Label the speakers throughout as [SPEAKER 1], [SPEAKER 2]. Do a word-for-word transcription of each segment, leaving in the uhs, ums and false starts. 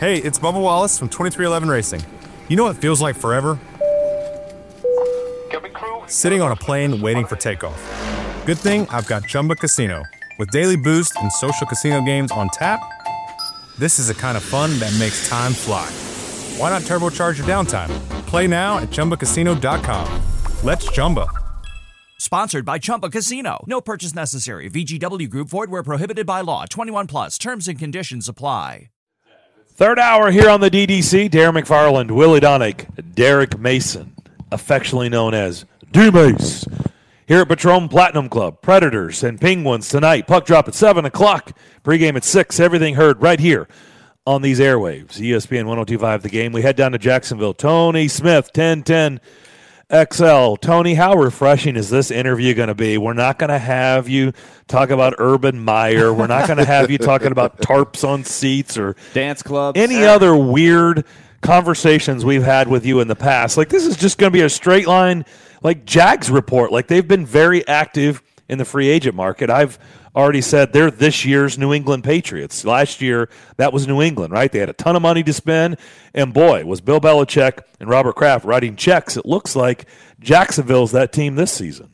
[SPEAKER 1] Hey, it's Bubba Wallace from twenty-three eleven Racing. You know what feels like forever? Sitting on a plane waiting for takeoff. Good thing I've got Chumba Casino. With daily boost and social casino games on tap, this is the kind of fun that makes time fly. Why not turbocharge your downtime? Play now at Chumba Casino dot com. Let's Chumba.
[SPEAKER 2] Sponsored by Chumba Casino. No purchase necessary. V G W Group. Void where prohibited by law. twenty-one plus. Terms and conditions apply.
[SPEAKER 3] Third hour here on the D D C. Darren McFarland, Willie Donick, Derek Mason, affectionately known as D-Mace. Here at Patron Platinum Club, Predators and Penguins tonight. Puck drop at seven o'clock. Pregame at six. Everything heard right here on these airwaves. E S P N one oh two point five The Game. We head down to Jacksonville. Tony Smith, ten ten X L. Tony, how refreshing is this interview going to be? We're not going to have you talk about Urban Meyer. We're not going to have you talking about tarps on seats or
[SPEAKER 4] dance clubs,
[SPEAKER 3] any other weird conversations we've had with you in the past. Like, this is just going to be a straight line, like Jags report. Like, they've been very active in the free agent market. I've already said they're this year's New England Patriots. Last year, that was New England, right? They had a ton of money to spend, and boy, was Bill Belichick and Robert Kraft writing checks. It looks like Jacksonville's that team this season.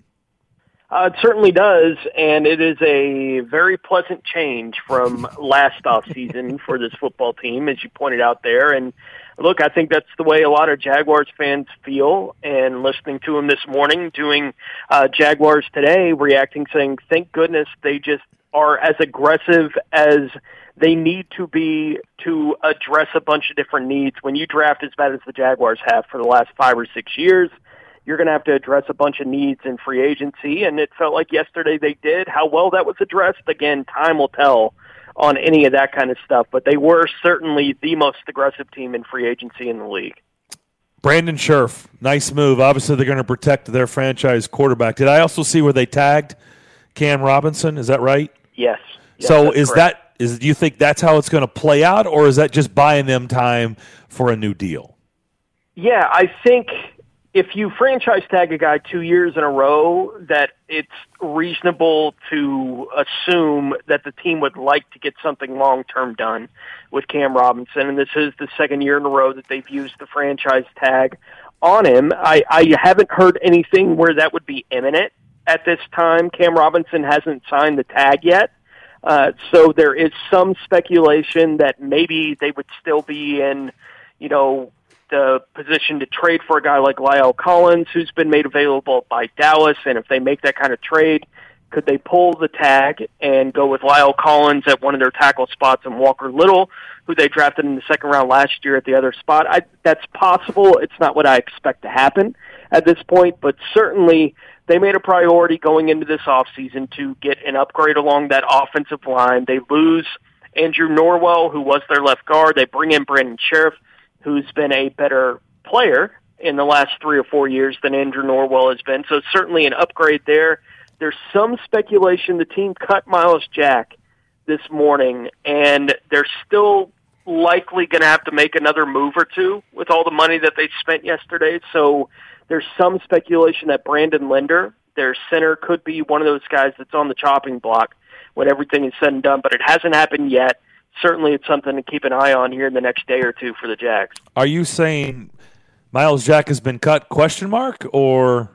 [SPEAKER 5] Uh, it certainly does, and it is a very pleasant change from last offseason for this football team, as you pointed out there. And look, I think that's the way a lot of Jaguars fans feel, and listening to him this morning, doing uh, Jaguars Today, reacting, saying, thank goodness they just are as aggressive as they need to be to address a bunch of different needs. When you draft as bad as the Jaguars have for the last five or six years, you're going to have to address a bunch of needs in free agency, and it felt like yesterday they did. How well that was addressed, again, time will tell on any of that kind of stuff, but they were certainly the most aggressive team in free agency in the league.
[SPEAKER 3] Brandon Scherff, nice move. Obviously, they're going to protect their franchise quarterback. Did I also see where they tagged Cam Robinson? Is that right?
[SPEAKER 5] Yes. yes
[SPEAKER 3] so is
[SPEAKER 5] correct.
[SPEAKER 3] that is do you think that's how it's going to play out, or is that just buying them time for a new deal?
[SPEAKER 5] Yeah, I think if you franchise tag a guy two years in a row, that it's reasonable to assume that the team would like to get something long-term done with Cam Robinson, and this is the second year in a row that they've used the franchise tag on him. I, I haven't heard anything where that would be imminent at this time. Cam Robinson hasn't signed the tag yet, uh, so there is some speculation that maybe they would still be in, you know, the position to trade for a guy like La'el Collins, who's been made available by Dallas, and if they make that kind of trade, could they pull the tag and go with La'el Collins at one of their tackle spots and Walker Little, who they drafted in the second round last year at the other spot? I, that's possible. It's not what I expect to happen at this point, but certainly they made a priority going into this offseason to get an upgrade along that offensive line. They lose Andrew Norwell, who was their left guard. They bring in Brandon Scherff, who's been a better player in the last three or four years than Andrew Norwell has been. So certainly an upgrade there. There's some speculation the team cut Myles Jack this morning, and they're still likely going to have to make another move or two with all the money that they spent yesterday. So there's some speculation that Brandon Linder, their center, could be one of those guys that's on the chopping block when everything is said and done, but it hasn't happened yet. Certainly it's something to keep an eye on here in the next day or two for the Jags.
[SPEAKER 3] Are you saying Myles Jack has been cut, question mark, or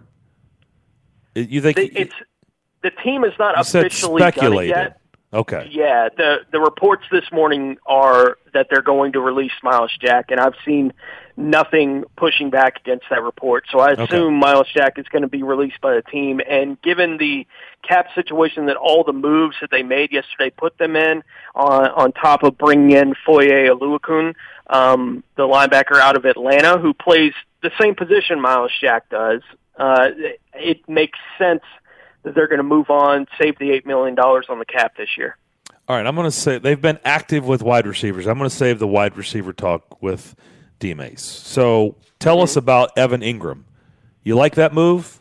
[SPEAKER 3] you think
[SPEAKER 5] it's the team is not officially done it yet?
[SPEAKER 3] Okay.
[SPEAKER 5] Yeah, the the reports this morning are that they're going to release Myles Jack, and I've seen nothing pushing back against that report. So I assume okay. Myles Jack is going to be released by the team. And given the cap situation that all the moves that they made yesterday put them in, on on top of bringing in Foye Oluokun, um, the linebacker out of Atlanta, who plays the same position Myles Jack does, uh, it makes sense that they're going to move on, save the eight million dollars on the cap this year.
[SPEAKER 3] All right, I'm going to say they've been active with wide receivers. I'm going to save the wide receiver talk with D-Mace. So tell mm-hmm. us about Evan Ingram. You like that move?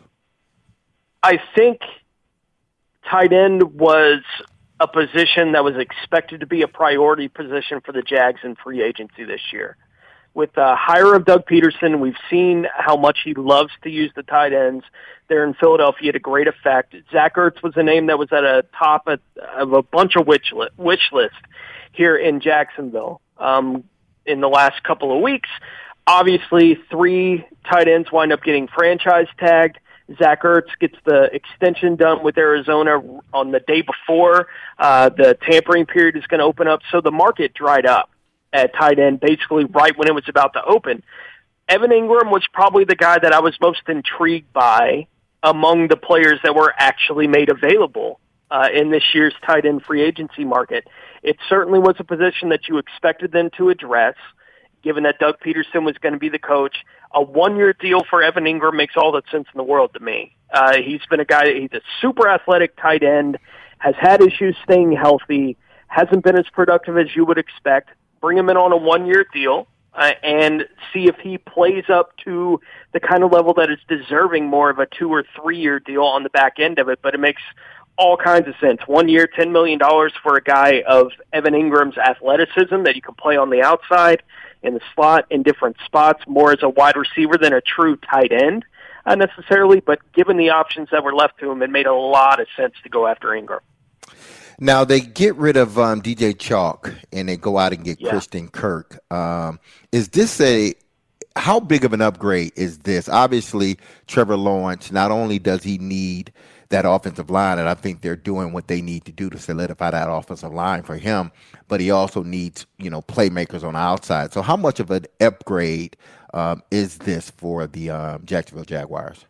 [SPEAKER 5] I think tight end was a position that was expected to be a priority position for the Jags in free agency this year. With the hire of Doug Peterson, we've seen how much he loves to use the tight ends there in Philadelphia to great effect. Zach Ertz was a name that was at a top of, of a bunch of wish, li- wish lists here in Jacksonville. Um, in the last couple of weeks. Obviously, three tight ends wind up getting franchise tagged. Zach Ertz gets the extension done with Arizona on the day before uh, the tampering period is going to open up. So the market dried up at tight end basically right when it was about to open. Evan Ingram was probably the guy that I was most intrigued by among the players that were actually made available uh, in this year's tight end free agency market. It certainly was a position that you expected them to address, given that Doug Peterson was going to be the coach. A one-year deal for Evan Ingram makes all the sense in the world to me. Uh, he's been a guy, he's a super athletic tight end, has had issues staying healthy, hasn't been as productive as you would expect. Bring him in on a one-year deal uh, and see if he plays up to the kind of level that is deserving more of a two- or three-year deal on the back end of it. But it makes all kinds of sense. One year, ten million dollars for a guy of Evan Ingram's athleticism that you can play on the outside, in the slot, in different spots, more as a wide receiver than a true tight end, not necessarily, but given the options that were left to him, it made a lot of sense to go after Ingram.
[SPEAKER 4] Now, they get rid of um, D J Chark, and they go out and get
[SPEAKER 5] yeah.
[SPEAKER 4] Christian Kirk. Um, is this a – how big of an upgrade is this? Obviously, Trevor Lawrence, not only does he need – that offensive line, and I think they're doing what they need to do to solidify that offensive line for him, but he also needs, you know, playmakers on the outside. So how much of an upgrade um, is this for the um, Jacksonville Jaguars?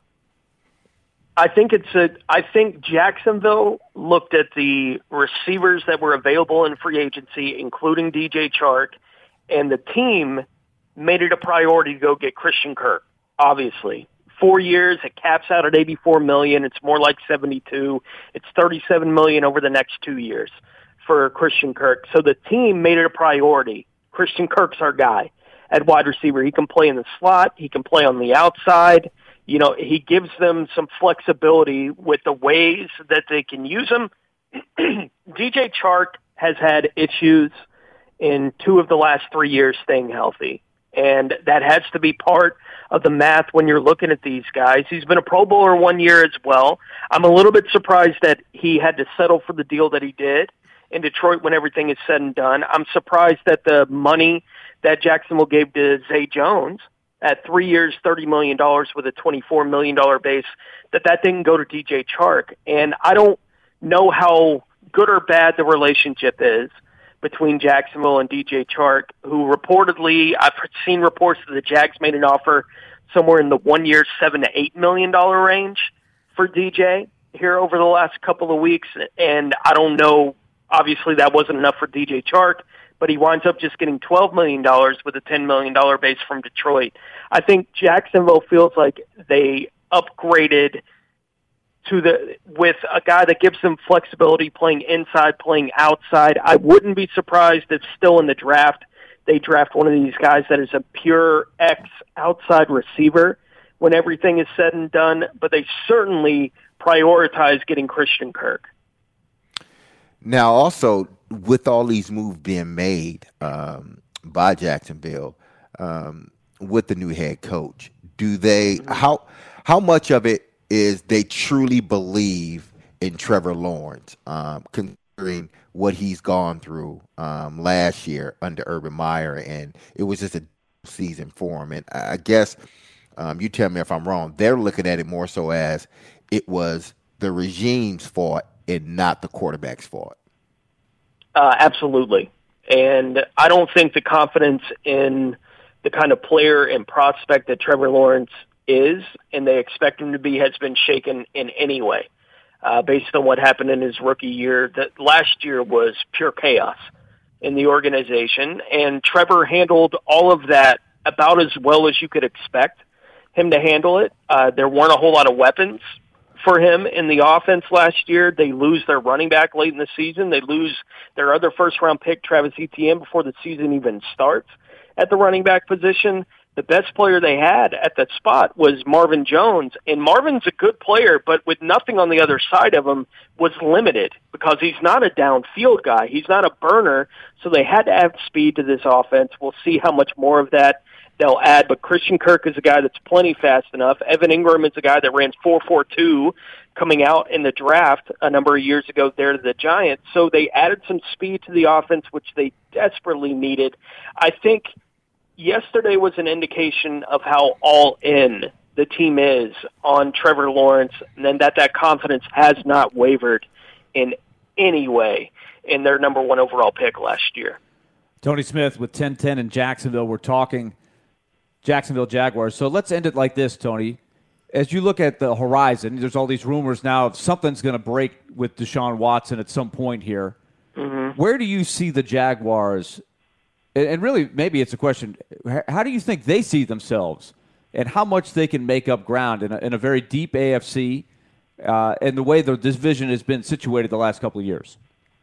[SPEAKER 5] I think it's a, I think Jacksonville looked at the receivers that were available in free agency, including D J Chark, and the team made it a priority to go get Christian Kirk, obviously. Four years, it caps out at eighty-four million dollars. It's more like seventy-two. It's thirty-seven million dollars over the next two years for Christian Kirk. So the team made it a priority. Christian Kirk's our guy at wide receiver. He can play in the slot. He can play on the outside. You know, he gives them some flexibility with the ways that they can use him. D J Chark has had issues in two of the last three years staying healthy. And that has to be part of the math when you're looking at these guys. He's been a Pro Bowler one year as well. I'm a little bit surprised that he had to settle for the deal that he did in Detroit when everything is said and done. I'm surprised that the money that Jacksonville gave to Zay Jones at three years, thirty million dollars with a twenty-four million dollars base, that that didn't go to D J Chark. And I don't know how good or bad the relationship is between Jacksonville and D J Chark, who reportedly, I've seen reports that the Jags made an offer somewhere in the one-year seven to eight million dollar range for D J here over the last couple of weeks, and I don't know. Obviously, that wasn't enough for D J Chark, but he winds up just getting twelve million dollars with a ten million dollars base from Detroit. I think Jacksonville feels like they upgraded to the with a guy that gives them flexibility, playing inside, playing outside. I wouldn't be surprised if still in the draft they draft one of these guys that is a pure X outside receiver when everything is said and done, but they certainly prioritize getting Christian Kirk.
[SPEAKER 4] Now, also, with all these moves being made um, by Jacksonville um, with the new head coach, do they mm-hmm. how how much of it is they truly believe in Trevor Lawrence, um, considering what he's gone through um, last year under Urban Meyer, and it was just a season for him. And I guess um, you tell me if I'm wrong. They're looking at it more so as it was the regime's fault and not the quarterback's fault.
[SPEAKER 5] Uh, absolutely. And I don't think the confidence in the kind of player and prospect that Trevor Lawrence is, and they expect him to be, has been shaken in any way. Uh, based on what happened in his rookie year, that last year was pure chaos in the organization, and Trevor handled all of that about as well as you could expect him to handle it. Uh, there weren't a whole lot of weapons for him in the offense last year. They lose their running back late in the season. They lose their other first-round pick, Travis Etienne, before the season even starts at the running back position. The best player they had at that spot was Marvin Jones, and Marvin's a good player, but with nothing on the other side of him, was limited because he's not a downfield guy. He's not a burner, so they had to add speed to this offense. We'll see how much more of that they'll add, but Christian Kirk is a guy that's plenty fast enough. Evan Ingram is a guy that ran four four two coming out in the draft a number of years ago there to the Giants, so they added some speed to the offense, which they desperately needed. I think yesterday was an indication of how all in the team is on Trevor Lawrence, and then that that confidence has not wavered in any way in their number one overall pick last year.
[SPEAKER 6] Tony Smith with ten ten in Jacksonville. We're talking Jacksonville Jaguars. So let's end it like this, Tony. As you look at the horizon, there's all these rumors now of something's going to break with Deshaun Watson at some point here. Mm-hmm. Where do you see the Jaguars? And really, maybe it's a question, how do you think they see themselves and how much they can make up ground in a, in a very deep A F C uh, and the way the division has been situated the last couple of years?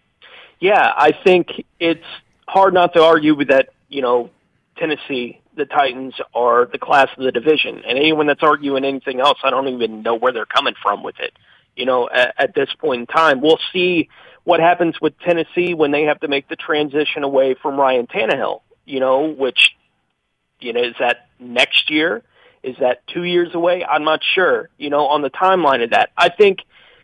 [SPEAKER 5] Yeah, I think it's hard not to argue with that, you know, Tennessee, the Titans are the class of the division. And anyone that's arguing anything else, I don't even know where they're coming from with it. You know, at, at this point in time, we'll see what happens with Tennessee when they have to make the transition away from Ryan Tannehill, you know, which, you know, is that next year? Is that two years away? I'm not sure, you know, on the timeline of that. I think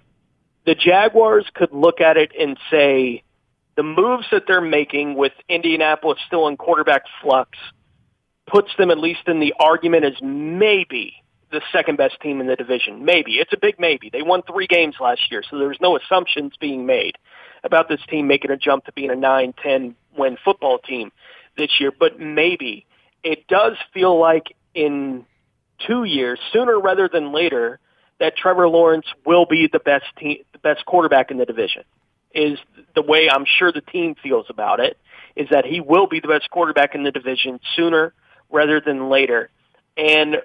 [SPEAKER 5] the Jaguars could look at it and say the moves that they're making with Indianapolis still in quarterback flux puts them at least in the argument as maybe the second best team in the division. Maybe. It's a big maybe. They won three games last year, so there's no assumptions being made about this team making a jump to being a nine ten win football team this year. But maybe. It does feel like in two years, sooner rather than later, that Trevor Lawrence will be the best team, the best quarterback in the division, is the way I'm sure the team feels about it, is that he will be the best quarterback in the division sooner rather than later. And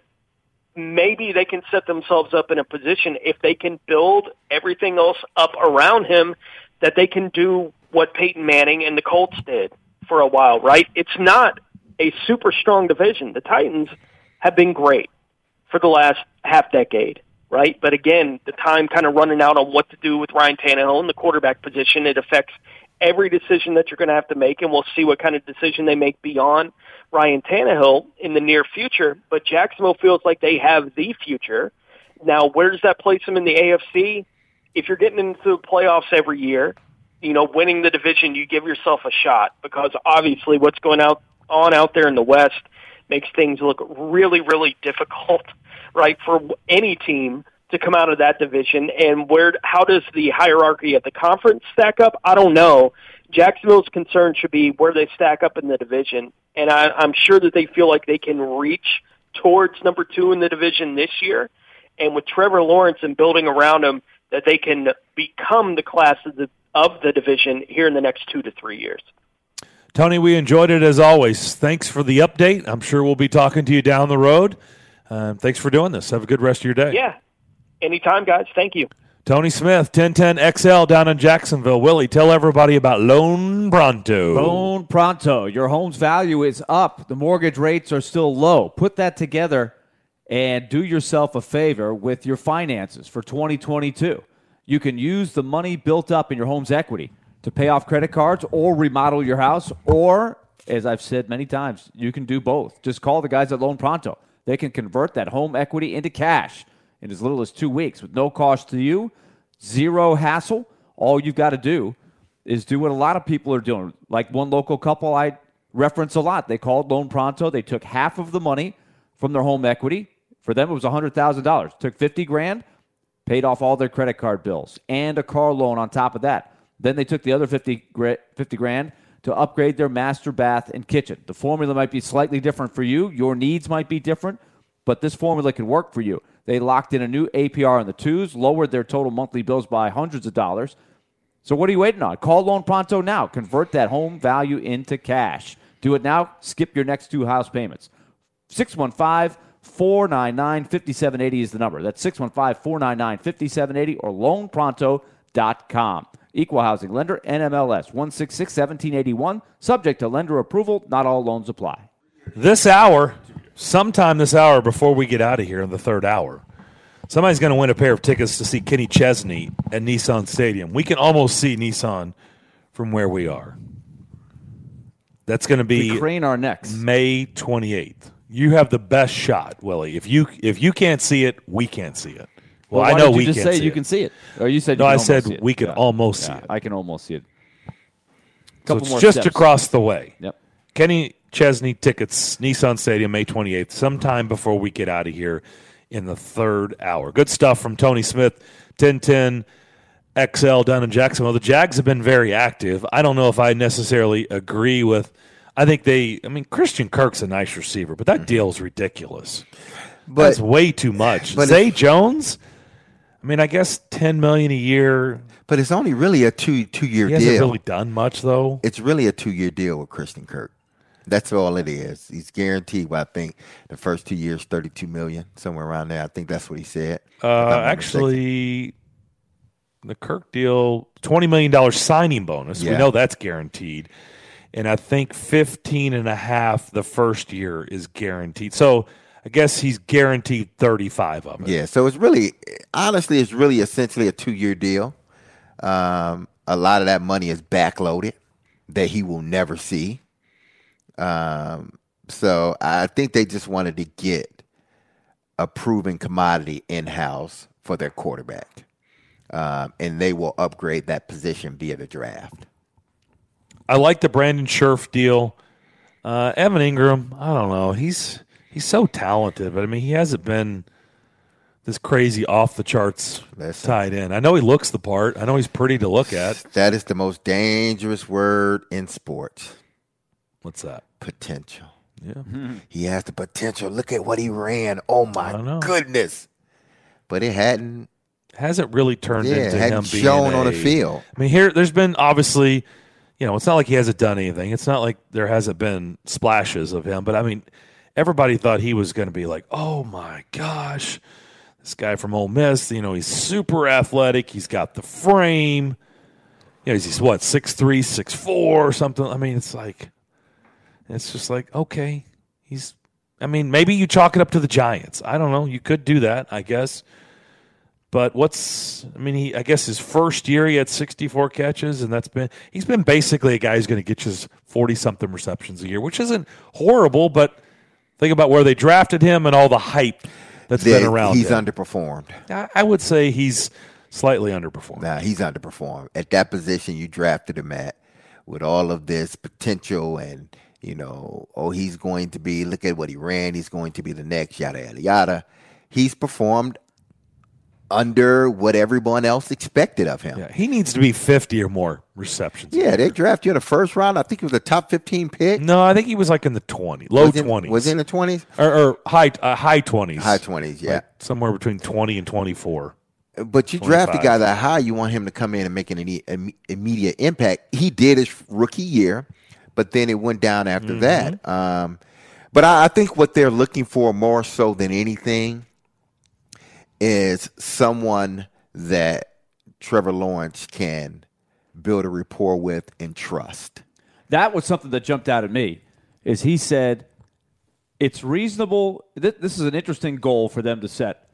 [SPEAKER 5] maybe they can set themselves up in a position, if they can build everything else up around him, that they can do what Peyton Manning and the Colts did for a while, right? It's not a super strong division. The Titans have been great for the last half decade, right? But again, the time kind of running out on what to do with Ryan Tannehill in the quarterback position. It affects every decision that you're going to have to make, and we'll see what kind of decision they make beyond Ryan Tannehill in the near future. But Jacksonville feels like they have the future. Now, where does that place them in the A F C? If you're getting into the playoffs every year, you know, winning the division, you give yourself a shot, because obviously what's going out on out there in the West makes things look really, really difficult, right, for any team to come out of that division. And where, how does the hierarchy of the conference stack up? I don't know. Jacksonville's concern should be where they stack up in the division. And I, I'm sure that they feel like they can reach towards number two in the division this year. And with Trevor Lawrence and building around him, that they can become the class of the, of the division here in the next two to three years.
[SPEAKER 3] Tony, we enjoyed it as always. Thanks for the update. I'm sure we'll be talking to you down the road. Uh, thanks for doing this. Have a good rest of your day.
[SPEAKER 5] Yeah. Anytime, guys. Thank you.
[SPEAKER 3] Tony Smith, ten ten X L down in Jacksonville. Willie, tell everybody about Loan Pronto.
[SPEAKER 6] Loan Pronto. Your home's value is up. The mortgage rates are still low. Put that together and do yourself a favor with your finances for twenty twenty-two. You can use the money built up in your home's equity to pay off credit cards or remodel your house, or, as I've said many times, you can do both. Just call the guys at Loan Pronto. They can convert that home equity into cash in as little as two weeks with no cost to you, zero hassle. All you've got to do is do what a lot of people are doing. Like one local couple I reference a lot. They called Loan Pronto. They took half of the money from their home equity. For them, it was one hundred thousand dollars. Took fifty grand, paid off all their credit card bills, and a car loan on top of that. Then they took the other fifty grand to upgrade their master bath and kitchen. The formula might be slightly different for you. Your needs might be different, but this formula can work for you. They locked in a new A P R on the twos, lowered their total monthly bills by hundreds of dollars. So what are you waiting on? Call Loan Pronto now. Convert that home value into cash. Do it now. Skip your next two house payments. six one five, four nine nine, five seven eight zero is the number. That's six one five, four nine nine, five seven eight zero or loan pronto dot com. Equal housing lender, N M L S one six six, one seven eight one. Subject to lender approval. Not all loans apply.
[SPEAKER 3] This hour, sometime this hour before we get out of here in the third hour, somebody's going to win a pair of tickets to see Kenny Chesney at Nissan Stadium. We can almost see Nissan from where we are. That's going to be
[SPEAKER 6] we crane our necks.
[SPEAKER 3] May twenty-eighth. You have the best shot, Willie. If you if you can't see it, we can't see it. Well,
[SPEAKER 6] well
[SPEAKER 3] I know
[SPEAKER 6] did you
[SPEAKER 3] we
[SPEAKER 6] just
[SPEAKER 3] can't
[SPEAKER 6] say
[SPEAKER 3] see
[SPEAKER 6] you
[SPEAKER 3] it.
[SPEAKER 6] can see it. Or you said
[SPEAKER 3] no,
[SPEAKER 6] you can
[SPEAKER 3] I said
[SPEAKER 6] see it.
[SPEAKER 3] we can
[SPEAKER 6] yeah.
[SPEAKER 3] almost
[SPEAKER 6] yeah,
[SPEAKER 3] see it.
[SPEAKER 6] I can almost see it.
[SPEAKER 3] So
[SPEAKER 6] Couple
[SPEAKER 3] it's
[SPEAKER 6] more
[SPEAKER 3] just
[SPEAKER 6] steps.
[SPEAKER 3] across the way.
[SPEAKER 6] Yep.
[SPEAKER 3] Kenny Chesney tickets, Nissan Stadium, May twenty-eighth, sometime before we get out of here in the third hour. Good stuff from Tony Smith, ten ten X L down in Jacksonville. The Jags have been very active. I don't know if I necessarily agree with – I think they – I mean, Christian Kirk's a nice receiver, but that mm-hmm. deal is ridiculous. But, That's way too much. Zay Jones, I mean, I guess ten million dollars a year.
[SPEAKER 4] But it's only really a two, two-year
[SPEAKER 3] deal.
[SPEAKER 4] He hasn't
[SPEAKER 3] really done much, though.
[SPEAKER 4] It's really a two-year deal with Christian Kirk. That's all it is. He's guaranteed, well, I think, the first two years, thirty-two million dollars, somewhere around there. I think that's what he said.
[SPEAKER 3] Uh, actually, the Kirk deal, twenty million dollars signing bonus. Yeah. We know that's guaranteed. And I think fifteen and a half the first year is guaranteed. So I guess he's guaranteed thirty-five of it.
[SPEAKER 4] Yeah, so it's really, honestly, it's really essentially a two-year deal. Um, a lot of that money is backloaded that he will never see. Um, so I think they just wanted to get a proven commodity in-house for their quarterback. Um, and they will upgrade that position via the draft.
[SPEAKER 3] I like the Brandon Scherf deal. Uh, Evan Ingram, I don't know. He's he's so talented, but I mean, he hasn't been this crazy off-the-charts tight end. I know he looks the part. I know he's pretty to look at.
[SPEAKER 4] That is the most dangerous word in sports.
[SPEAKER 3] What's that?
[SPEAKER 4] Potential.
[SPEAKER 3] Yeah. Mm-hmm.
[SPEAKER 4] He has the potential. Look at what he ran. Oh, my goodness. But it hadn't.
[SPEAKER 3] Hasn't really turned
[SPEAKER 4] yeah,
[SPEAKER 3] into
[SPEAKER 4] hadn't
[SPEAKER 3] him being
[SPEAKER 4] shown
[SPEAKER 3] a,
[SPEAKER 4] on the field.
[SPEAKER 3] I mean, here, there's been obviously, you know, it's not like he hasn't done anything. It's not like there hasn't been splashes of him. But, I mean, everybody thought he was going to be like, oh, my gosh, this guy from Ole Miss, you know, he's super athletic. He's got the frame. You know, he's, he's what, six three, six four or something. I mean, it's like. It's just like, okay, he's – I mean, maybe you chalk it up to the Giants. I don't know. You could do that, I guess. But what's – I mean, he I guess his first year he had sixty-four catches, and that's been – he's been basically a guy who's going to get you forty-something receptions a year, which isn't horrible, but think about where they drafted him and all the hype that's
[SPEAKER 4] they,
[SPEAKER 3] been around
[SPEAKER 4] He's
[SPEAKER 3] him.
[SPEAKER 4] underperformed.
[SPEAKER 3] I, I would say he's slightly underperformed.
[SPEAKER 4] Nah, he's underperformed. At that position you drafted him at with all of this potential and – You know, oh, he's going to be, look at what he ran, he's going to be the next, yada, yada, yada. He's performed under what everyone else expected of him.
[SPEAKER 3] Yeah, he needs to be fifty or more receptions.
[SPEAKER 4] Yeah, they drafted you in the first round. I think he was a top fifteen pick.
[SPEAKER 3] No, I think he was like in the twenties, low
[SPEAKER 4] was in,
[SPEAKER 3] twenties.
[SPEAKER 4] Was he in the twenties?
[SPEAKER 3] Or, or high uh, high twenties.
[SPEAKER 4] High twenties, yeah.
[SPEAKER 3] Like somewhere between twenty and twenty-four.
[SPEAKER 4] But you draft a guy that high, you want him to come in and make an immediate impact. He did his rookie year. But then it went down after mm-hmm. that. Um, but I, I think what they're looking for more so than anything is someone that Trevor Lawrence can build a rapport with and trust.
[SPEAKER 6] That was something that jumped out at me, is he said it's reasonable. Th- this is an interesting goal for them to set.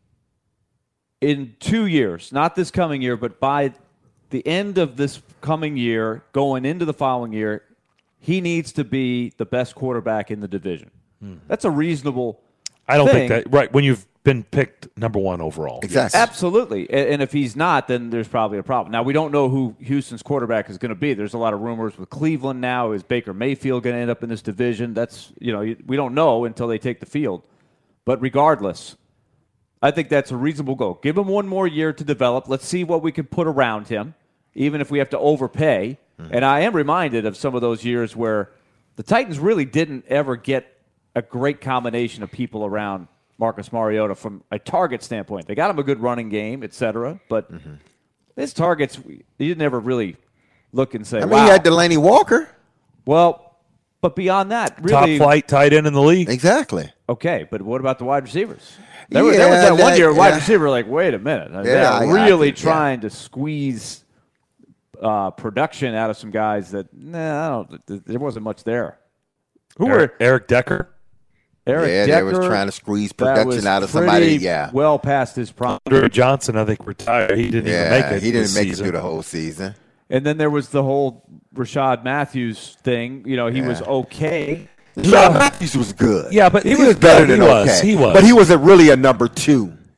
[SPEAKER 6] In two years, not this coming year, but by the end of this coming year, going into the following year, he needs to be the best quarterback in the division. Hmm. That's a reasonable
[SPEAKER 3] I don't
[SPEAKER 6] thing.
[SPEAKER 3] think that – right, when you've been picked number one overall.
[SPEAKER 4] Exactly.
[SPEAKER 6] Yes. Absolutely. And, and if he's not, then there's probably a problem. Now, we don't know who Houston's quarterback is going to be. There's a lot of rumors with Cleveland now. Is Baker Mayfield going to end up in this division? That's – you know, we don't know until they take the field. But regardless, I think that's a reasonable goal. Give him one more year to develop. Let's see what we can put around him, even if we have to overpay. And I am reminded of some of those years where the Titans really didn't ever get a great combination of people around Marcus Mariota from a target standpoint. They got him a good running game, et cetera, but mm-hmm. his targets, you didn't ever really look and say,
[SPEAKER 4] I mean,
[SPEAKER 6] wow.
[SPEAKER 4] he had Delaney Walker.
[SPEAKER 6] Well, but beyond that, really.
[SPEAKER 3] Top flight tight end in the league.
[SPEAKER 4] Exactly.
[SPEAKER 6] Okay, but what about the wide receivers? There,
[SPEAKER 4] yeah,
[SPEAKER 6] was, there was that, that one year wide
[SPEAKER 4] yeah.
[SPEAKER 6] receiver like, wait a minute.
[SPEAKER 4] Yeah,
[SPEAKER 6] They're
[SPEAKER 4] I,
[SPEAKER 6] really
[SPEAKER 4] I,
[SPEAKER 6] trying
[SPEAKER 4] yeah.
[SPEAKER 6] to squeeze – Uh, production out of some guys that nah, I don't. There wasn't much there. Who
[SPEAKER 3] Eric,
[SPEAKER 6] were
[SPEAKER 3] Eric Decker?
[SPEAKER 6] Eric
[SPEAKER 4] yeah,
[SPEAKER 6] Decker,
[SPEAKER 4] they was trying to squeeze production out of somebody. Yeah,
[SPEAKER 6] well past his prime.
[SPEAKER 3] Andre Johnson, I think, retired. He didn't
[SPEAKER 4] yeah,
[SPEAKER 3] even make it.
[SPEAKER 4] He didn't make
[SPEAKER 3] season.
[SPEAKER 4] it through the whole season.
[SPEAKER 6] And then there was the whole Rashad Matthews thing. You know, he
[SPEAKER 4] yeah.
[SPEAKER 6] was okay.
[SPEAKER 4] Rashad Matthews was good.
[SPEAKER 3] Yeah, but
[SPEAKER 4] he,
[SPEAKER 3] he
[SPEAKER 4] was,
[SPEAKER 3] was
[SPEAKER 4] better
[SPEAKER 3] good.
[SPEAKER 4] than
[SPEAKER 3] he was.
[SPEAKER 4] okay.
[SPEAKER 3] He was.
[SPEAKER 4] But he was a really a number two.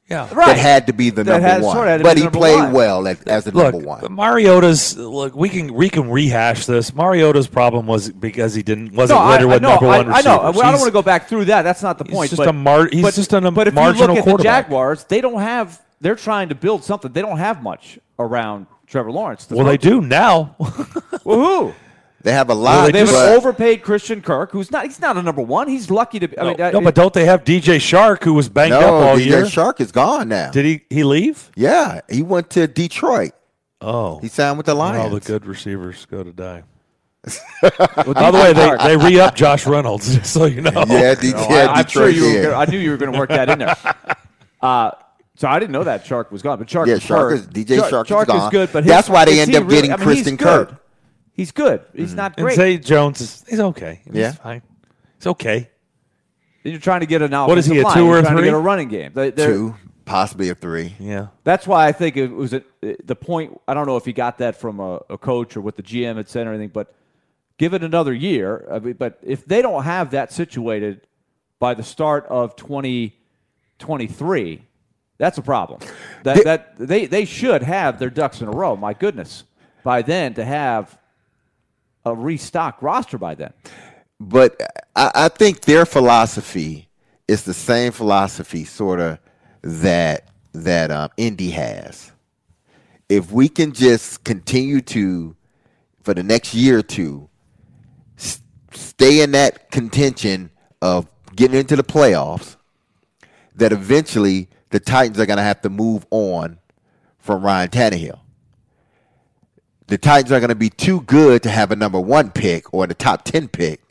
[SPEAKER 3] Yeah.
[SPEAKER 4] that
[SPEAKER 6] Right.
[SPEAKER 4] had to be the
[SPEAKER 6] That
[SPEAKER 4] number
[SPEAKER 6] had-
[SPEAKER 4] one.
[SPEAKER 6] sort of had to
[SPEAKER 4] But
[SPEAKER 6] be
[SPEAKER 4] he
[SPEAKER 6] number
[SPEAKER 4] played
[SPEAKER 6] one.
[SPEAKER 4] well at, as the
[SPEAKER 3] Look,
[SPEAKER 4] number one.
[SPEAKER 3] Mariota's look. We can we can rehash this. Mariota's problem was because he didn't wasn't
[SPEAKER 6] No, I,
[SPEAKER 3] littered
[SPEAKER 6] I
[SPEAKER 3] with
[SPEAKER 6] know,
[SPEAKER 3] number
[SPEAKER 6] I,
[SPEAKER 3] one
[SPEAKER 6] I
[SPEAKER 3] receivers.
[SPEAKER 6] know. Well, I don't
[SPEAKER 3] He's-
[SPEAKER 6] want to go back through that. That's not the
[SPEAKER 3] he's
[SPEAKER 6] point.
[SPEAKER 3] just
[SPEAKER 6] but,
[SPEAKER 3] a mar- he's
[SPEAKER 6] but,
[SPEAKER 3] just a
[SPEAKER 6] but if you
[SPEAKER 3] marginal
[SPEAKER 6] look at
[SPEAKER 3] quarterback.
[SPEAKER 6] the Jaguars, they don't have. They're trying to build something. They don't have much around Trevor Lawrence. to
[SPEAKER 3] Well, they
[SPEAKER 6] throw to.
[SPEAKER 3] do now.
[SPEAKER 6] Well, who?
[SPEAKER 4] They have a lot.
[SPEAKER 6] They've
[SPEAKER 4] but
[SPEAKER 6] overpaid Christian Kirk, who's not. He's not a number one. He's lucky to. I
[SPEAKER 3] no,
[SPEAKER 6] mean, uh,
[SPEAKER 3] no, but don't they have D J Shark, who was banged up
[SPEAKER 4] no,
[SPEAKER 3] all
[SPEAKER 4] D J
[SPEAKER 3] year?
[SPEAKER 4] Shark is gone now.
[SPEAKER 3] Did he he leave?
[SPEAKER 4] Yeah, he went to Detroit.
[SPEAKER 3] Oh,
[SPEAKER 4] He signed with the Lions.
[SPEAKER 3] all the good receivers go to die.
[SPEAKER 6] well,
[SPEAKER 3] By the way, they, they re-upped Josh Reynolds, just so you know.
[SPEAKER 4] Yeah, D-
[SPEAKER 6] No,
[SPEAKER 4] yeah,
[SPEAKER 6] I, I'm sure
[SPEAKER 4] Detroit
[SPEAKER 6] you. Were
[SPEAKER 4] did.
[SPEAKER 6] gonna, I knew you were going to work that in there. Uh, so I didn't know that Shark was gone, but Shark
[SPEAKER 4] Yeah,
[SPEAKER 6] was
[SPEAKER 4] Shark
[SPEAKER 6] hurt.
[SPEAKER 4] is- D J Shark is
[SPEAKER 6] Shark is
[SPEAKER 4] gone.
[SPEAKER 6] good, but his,
[SPEAKER 4] That's why they
[SPEAKER 6] is
[SPEAKER 4] end
[SPEAKER 6] he
[SPEAKER 4] up
[SPEAKER 6] really-
[SPEAKER 4] getting
[SPEAKER 6] I mean,
[SPEAKER 4] Kristen
[SPEAKER 6] he's good.
[SPEAKER 4] Kirk.
[SPEAKER 6] He's good. He's not
[SPEAKER 3] And
[SPEAKER 6] great.
[SPEAKER 3] Zay Jones is he's okay. He's
[SPEAKER 6] Yeah.
[SPEAKER 3] fine. He's okay.
[SPEAKER 6] You're trying to get an
[SPEAKER 3] What is he,
[SPEAKER 6] offensive
[SPEAKER 3] a
[SPEAKER 6] line.
[SPEAKER 3] two
[SPEAKER 6] You're
[SPEAKER 3] or
[SPEAKER 6] trying
[SPEAKER 3] three?
[SPEAKER 6] to get a running game. They- they're-
[SPEAKER 4] Two, possibly a three.
[SPEAKER 3] Yeah.
[SPEAKER 6] That's why I think it was a, the point. I don't know if he got that from a, a coach or what the G M had said or anything, but give it another year. I mean, but if they don't have that situated by the start of twenty twenty-three, that's a problem. That
[SPEAKER 4] The-
[SPEAKER 6] that they they should have their ducks in a row. My goodness, by then to have a restocked roster by then.
[SPEAKER 4] But I, I think their philosophy is the same philosophy, sort of, that that um, Indy has. If we can just continue to, for the next year or two, s- stay in that contention of getting into the playoffs, that eventually the Titans are going to have to move on from Ryan Tannehill. The Titans are going to be too good to have a number one pick or the top ten pick,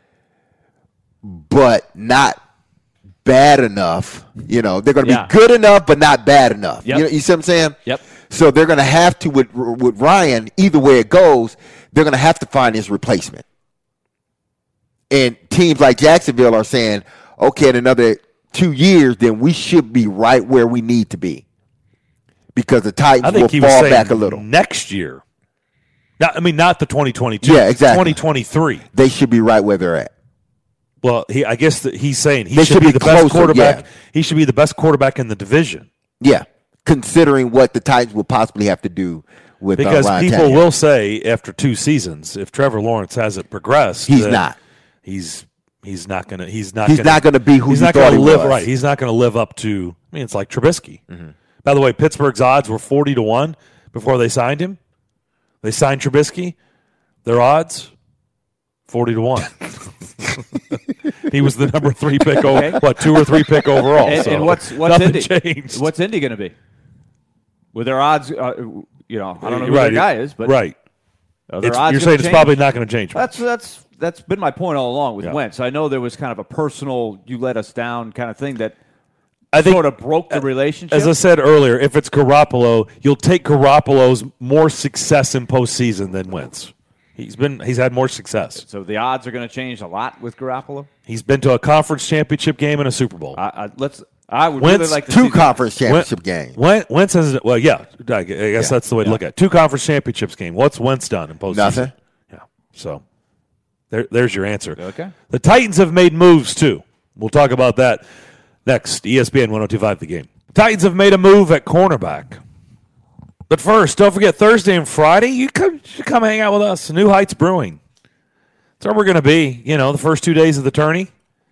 [SPEAKER 4] but not bad enough. You know, they're going to
[SPEAKER 6] Yeah.
[SPEAKER 4] be good enough, but not bad enough.
[SPEAKER 6] Yep.
[SPEAKER 4] You know, you see what I'm saying?
[SPEAKER 6] Yep.
[SPEAKER 4] So they're going to have to, with, with Ryan, either way it goes, they're going to have to find his replacement. And teams like Jacksonville are saying, okay, in another two years, then we should be right where we need to be. Because the
[SPEAKER 3] I
[SPEAKER 4] Titans
[SPEAKER 3] think
[SPEAKER 4] will
[SPEAKER 3] he was
[SPEAKER 4] fall
[SPEAKER 3] saying
[SPEAKER 4] back a little.
[SPEAKER 3] next year. Not, I mean, not the twenty twenty-two.
[SPEAKER 4] Yeah, exactly.
[SPEAKER 3] twenty twenty-three.
[SPEAKER 4] They should be right where they're at.
[SPEAKER 3] Well, he, I guess that he's saying he
[SPEAKER 4] They
[SPEAKER 3] should,
[SPEAKER 4] should
[SPEAKER 3] be,
[SPEAKER 4] be
[SPEAKER 3] the best
[SPEAKER 4] closer,
[SPEAKER 3] quarterback.
[SPEAKER 4] yeah.
[SPEAKER 3] He should be the best quarterback in the division.
[SPEAKER 4] Yeah, considering what the Titans will possibly have to do with
[SPEAKER 3] Because
[SPEAKER 4] uh, Ryan
[SPEAKER 3] people
[SPEAKER 4] Tannehill.
[SPEAKER 3] will say after two seasons, if Trevor Lawrence hasn't progressed,
[SPEAKER 4] He's
[SPEAKER 3] that
[SPEAKER 4] not.
[SPEAKER 3] He's he's not gonna. He's not.
[SPEAKER 4] He's
[SPEAKER 3] gonna,
[SPEAKER 4] not gonna be who
[SPEAKER 3] he's
[SPEAKER 4] you
[SPEAKER 3] not
[SPEAKER 4] thought
[SPEAKER 3] gonna
[SPEAKER 4] he
[SPEAKER 3] live
[SPEAKER 4] was.
[SPEAKER 3] right. He's not going to live up to. I mean, it's like Trubisky.
[SPEAKER 4] Mm-hmm.
[SPEAKER 3] By the way, Pittsburgh's odds were forty to one before they signed him. They signed Trubisky. Their odds forty to one. He was the number three pick.
[SPEAKER 6] Okay.
[SPEAKER 3] Over, what two or three pick overall?
[SPEAKER 6] And,
[SPEAKER 3] so
[SPEAKER 6] and what's what's
[SPEAKER 3] nothing
[SPEAKER 6] Indy?
[SPEAKER 3] changed.
[SPEAKER 6] What's Indy going to be? With their odds, uh, you know, I don't know who
[SPEAKER 3] right,
[SPEAKER 6] their guy is, but
[SPEAKER 3] right.
[SPEAKER 6] are their
[SPEAKER 3] It's,
[SPEAKER 6] odds
[SPEAKER 3] you're
[SPEAKER 6] gonna
[SPEAKER 3] saying it's
[SPEAKER 6] change?
[SPEAKER 3] probably not going to change.
[SPEAKER 6] That's that's that's been my point all along with
[SPEAKER 3] Yeah.
[SPEAKER 6] Wentz. I know there was kind of a personal "you let us down" kind of thing that
[SPEAKER 3] I think,
[SPEAKER 6] sort of broke the relationship.
[SPEAKER 3] as I said earlier, if it's Garoppolo, you'll take Garoppolo's more success in postseason than Wentz. He's been he's had more success.
[SPEAKER 6] so the odds are going to change a lot with Garoppolo.
[SPEAKER 3] He's been to a conference championship game and a Super Bowl.
[SPEAKER 6] I, I, let's. I would
[SPEAKER 3] Wentz,
[SPEAKER 6] really like to
[SPEAKER 4] two
[SPEAKER 6] see
[SPEAKER 4] conference
[SPEAKER 3] Wen-
[SPEAKER 4] championship games.
[SPEAKER 3] Wen- Wentz has well, yeah. I guess
[SPEAKER 4] Yeah.
[SPEAKER 3] that's the way to look at it. Two conference championships game. What's Wentz done in postseason?
[SPEAKER 4] Nothing.
[SPEAKER 3] Yeah. So there, there's your answer.
[SPEAKER 6] Okay.
[SPEAKER 3] The Titans have made moves too. We'll talk about that next. E S P N one oh two point five The Game. Titans have made a move at cornerback. But first, don't forget Thursday and Friday. You come, you should come hang out with us. New Heights Brewing. That's where we're going to be. You know, the first two days of the tourney.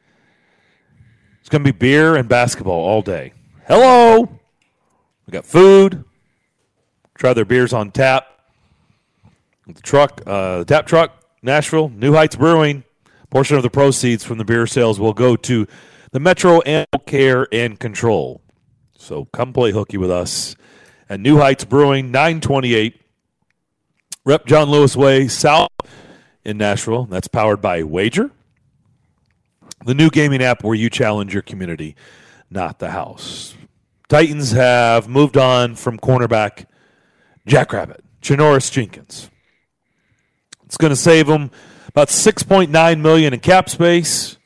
[SPEAKER 3] It's going to be beer and basketball all day. Hello. We got food. Try their beers on tap. The truck, uh, the tap truck, Nashville, New Heights Brewing. Portion of the proceeds from the beer sales will go to the Metro Animal Care and Control. So come play hooky with us at New Heights Brewing, nine twenty-eight Rep John Lewis Way, South in Nashville. That's powered by Wager, the new gaming app where you challenge your community, not the house. Titans have moved on from cornerback Jackrabbit, Janoris Jenkins. It's going to save them about six point nine million dollars in cap space,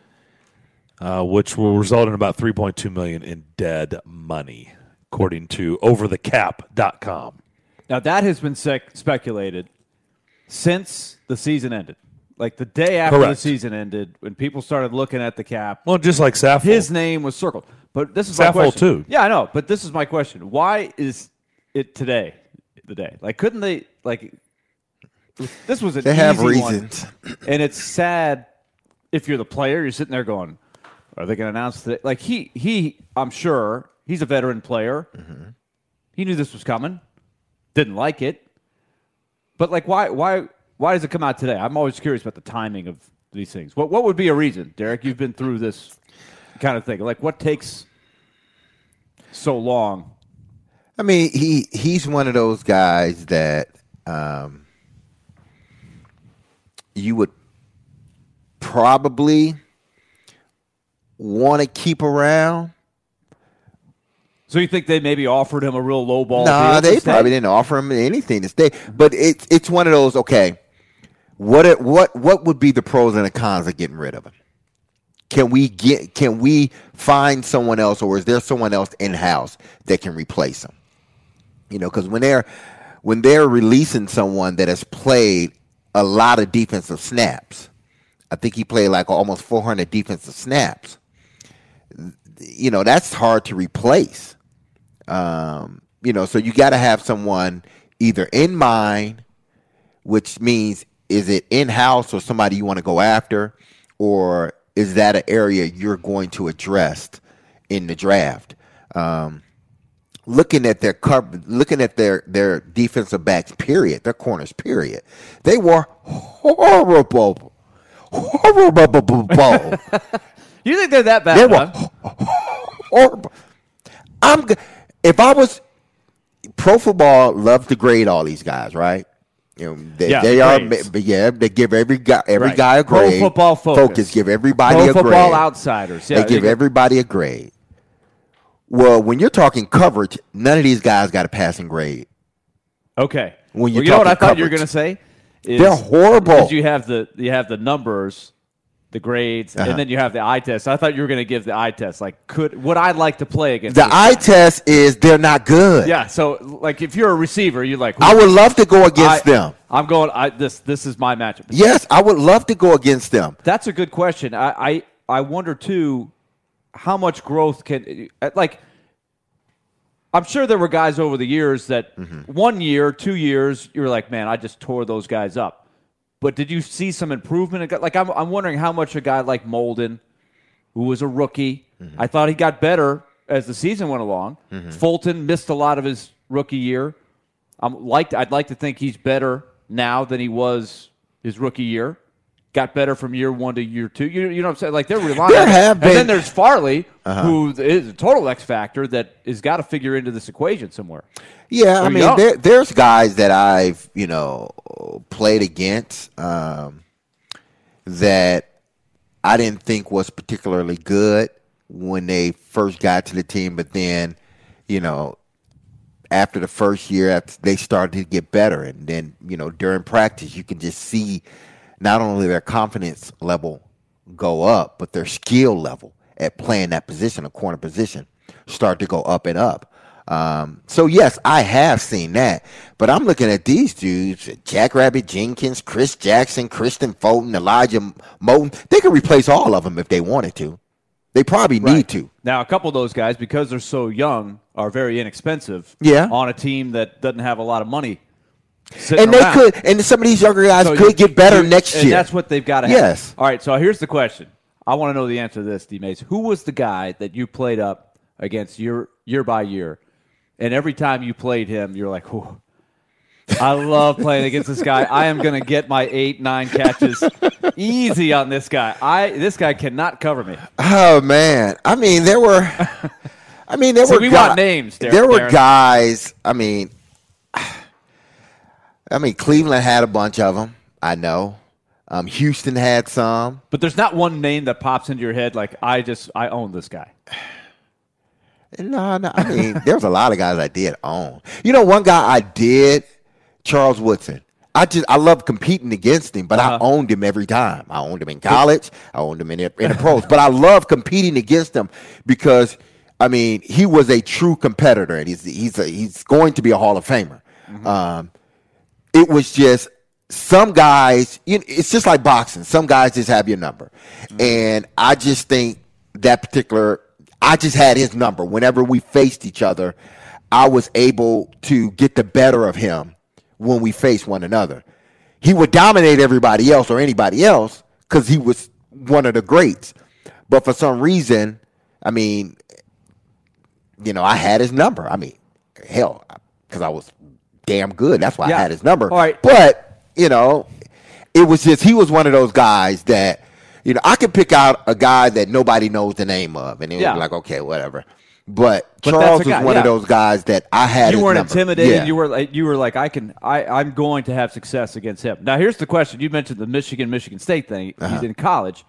[SPEAKER 3] uh, which will result in about three point two million dollars in dead money, according to over the cap dot com.
[SPEAKER 6] Now, that has been sec- speculated since the season ended. Like the day after
[SPEAKER 3] Correct.
[SPEAKER 6] the season ended, when people started looking at the cap,
[SPEAKER 3] Well, just like Saffold.
[SPEAKER 6] his name was circled. But this is my
[SPEAKER 3] Saffold
[SPEAKER 6] question.
[SPEAKER 3] too.
[SPEAKER 6] Yeah, I know. But this is my question. Why is it today the day? Like, couldn't they, like, this was an
[SPEAKER 4] They
[SPEAKER 6] easy
[SPEAKER 4] have
[SPEAKER 6] one.
[SPEAKER 4] reasons.
[SPEAKER 6] And it's sad if you're the player, you're sitting there going, are they going to announce that? Like, he, he, I'm sure, he's a veteran player. Mm-hmm. He knew this was coming. Didn't like it. But, like, why, why, why does it come out today? I'm always curious about the timing of these things. What, what would be a reason, Derek? You've been through this kind of thing. Like, what takes so long?
[SPEAKER 4] I mean, he he's one of those guys that um, you would probably want to keep around.
[SPEAKER 6] So you think they maybe offered him a real low ball?
[SPEAKER 4] No, nah,
[SPEAKER 6] deal
[SPEAKER 4] they
[SPEAKER 6] to stay?
[SPEAKER 4] probably didn't offer him anything to stay. But it's it's one of those. Okay, what it, what what would be the pros and the cons of getting rid of him? Can we get? Can we find someone else, or is there someone else in house that can replace him? You know, because when they're when they're releasing someone that has played a lot of defensive snaps, I think he played like almost four hundred defensive snaps. You know, that's hard to replace. Um, you know, so you got to have someone either in mind, which means is it in house or somebody you want to go after, or is that an area you're going to address in the draft? Um, looking at their cover, looking at their, their defensive backs, period, their corners, period, they were horrible, horrible.
[SPEAKER 6] You think they're that bad?
[SPEAKER 4] They were
[SPEAKER 6] huh?
[SPEAKER 4] horrible. I'm if I was Pro Football loves to grade all these guys, right? You know, they,
[SPEAKER 6] Yeah,
[SPEAKER 4] they are,
[SPEAKER 6] grades.
[SPEAKER 4] but yeah, they give every guy every
[SPEAKER 6] Right.
[SPEAKER 4] guy a
[SPEAKER 6] Pro
[SPEAKER 4] grade.
[SPEAKER 6] Football Focus.
[SPEAKER 4] give everybody
[SPEAKER 6] Pro
[SPEAKER 4] a grade.
[SPEAKER 6] Football Outsiders. Yeah,
[SPEAKER 4] they give
[SPEAKER 6] they-
[SPEAKER 4] everybody a grade. Well, when you're talking coverage, none of these guys got a passing grade.
[SPEAKER 6] Okay.
[SPEAKER 4] When
[SPEAKER 6] well,
[SPEAKER 4] you're
[SPEAKER 6] you know what I
[SPEAKER 4] talking
[SPEAKER 6] thought you were going
[SPEAKER 4] coverage.
[SPEAKER 6] to say? Is,
[SPEAKER 4] They're horrible.
[SPEAKER 6] is you have the you have the numbers, the grades,
[SPEAKER 4] Uh-huh.
[SPEAKER 6] and then you have the eye test. I thought you were going to give the eye test. Like, could would I like to play against
[SPEAKER 4] The
[SPEAKER 6] this
[SPEAKER 4] eye
[SPEAKER 6] guy?
[SPEAKER 4] test is they're not good.
[SPEAKER 6] Yeah. So, like, if you're a receiver, you're like,
[SPEAKER 4] I would love to go
[SPEAKER 6] I,
[SPEAKER 4] against them.
[SPEAKER 6] I'm going. I, this this is my matchup.
[SPEAKER 4] Yes, I would love to go against them.
[SPEAKER 6] That's a good question. I, I, I wonder, too, how much growth can – like, I'm sure there were guys over the years that
[SPEAKER 4] Mm-hmm.
[SPEAKER 6] one year, two years, you were like, man, I just tore those guys up. But did you see some improvement? Like, I'm, I'm wondering how much a guy like Molden, who was a rookie,
[SPEAKER 4] Mm-hmm.
[SPEAKER 6] I thought he got better as the season went along.
[SPEAKER 4] Mm-hmm.
[SPEAKER 6] Fulton missed a lot of his rookie year. I'm like, I'd like to think he's better now than he was his rookie year. Got better from year one to year two. You, you know what I'm saying? Like, they're relying
[SPEAKER 4] There
[SPEAKER 6] on it.
[SPEAKER 4] have
[SPEAKER 6] And
[SPEAKER 4] been-
[SPEAKER 6] then there's Farley,
[SPEAKER 4] Uh-huh.
[SPEAKER 6] who is a total X factor that has got to figure into this equation somewhere.
[SPEAKER 4] Yeah, I
[SPEAKER 6] They're
[SPEAKER 4] mean,
[SPEAKER 6] young.
[SPEAKER 4] there, there's guys that I've, you know, played against um, that I didn't think was particularly good when they first got to the team, but then, you know, after the first year, after they started to get better. And then, you know, during practice, you can just see not only their confidence level go up, but their skill level at playing that position, a corner position, start to go up and up. Um, so, yes, I have seen that. But I'm looking at these dudes, Jackrabbit Jenkins, Chris Jackson, Kristen Fulton, Elijah Moten. They could replace all of them if they wanted to. They probably need to.
[SPEAKER 6] Now, a couple of those guys, because they're so young, are very inexpensive
[SPEAKER 4] Yeah.
[SPEAKER 6] on a team that doesn't have a lot of money sitting
[SPEAKER 4] And they
[SPEAKER 6] around.
[SPEAKER 4] could, and some of these younger guys
[SPEAKER 6] So
[SPEAKER 4] could
[SPEAKER 6] you-
[SPEAKER 4] get better
[SPEAKER 6] you-
[SPEAKER 4] next
[SPEAKER 6] and
[SPEAKER 4] year.
[SPEAKER 6] that's what they've got to
[SPEAKER 4] Yes.
[SPEAKER 6] have. All right, so here's the question. I want to know the answer to this, D. Mace. Who was the guy that you played up against year year by year, and every time you played him, you're like, "Whew, I love playing against this guy. I am going to get my eight, nine catches easy on this guy. I this guy cannot cover me."
[SPEAKER 4] Oh man, I mean there were, I mean there
[SPEAKER 6] So
[SPEAKER 4] were.
[SPEAKER 6] we
[SPEAKER 4] guy-
[SPEAKER 6] want names, Derek
[SPEAKER 4] There were
[SPEAKER 6] Barron.
[SPEAKER 4] guys. I mean, I mean Cleveland had a bunch of them. I know. Um, Houston had some.
[SPEAKER 6] But there's not one name that pops into your head like, I just, I own this guy.
[SPEAKER 4] No, no. I mean, there was a lot of guys I did own. You know, one guy I did, Charles Woodson. I just I loved competing against him, but
[SPEAKER 6] Uh-huh.
[SPEAKER 4] I owned him every time. I owned him in college. I owned him in the, in the pros. But I love competing against him because, I mean, he was a true competitor, and he's he's a, he's going to be a Hall of Famer.
[SPEAKER 6] Mm-hmm.
[SPEAKER 4] Um, it was just some guys. You know, it's just like boxing. Some guys just have your number,
[SPEAKER 6] Mm-hmm.
[SPEAKER 4] and I just think that particular. I just had his number. Whenever we faced each other, I was able to get the better of him when we faced one another. He would dominate everybody else or anybody else because he was one of the greats. But for some reason, I mean, you know, I had his number. I mean, hell, because I was damn good. That's why
[SPEAKER 6] Yeah.
[SPEAKER 4] I had his number.
[SPEAKER 6] All right.
[SPEAKER 4] But, you know, it was just, he was one of those guys that, you know, I could pick out a guy that nobody knows the name of, and it
[SPEAKER 6] Yeah.
[SPEAKER 4] would be like, okay, whatever. But,
[SPEAKER 6] But
[SPEAKER 4] Charles
[SPEAKER 6] that's
[SPEAKER 4] was
[SPEAKER 6] a guy,
[SPEAKER 4] one
[SPEAKER 6] yeah.
[SPEAKER 4] of those guys that I had
[SPEAKER 6] You
[SPEAKER 4] his
[SPEAKER 6] weren't
[SPEAKER 4] number.
[SPEAKER 6] intimidated.
[SPEAKER 4] Yeah.
[SPEAKER 6] You were like, you were like, I can, I, I'm going to have success against him. Now, here's the question. You mentioned the Michigan, Michigan State thing.
[SPEAKER 4] Uh-huh.
[SPEAKER 6] He's in college.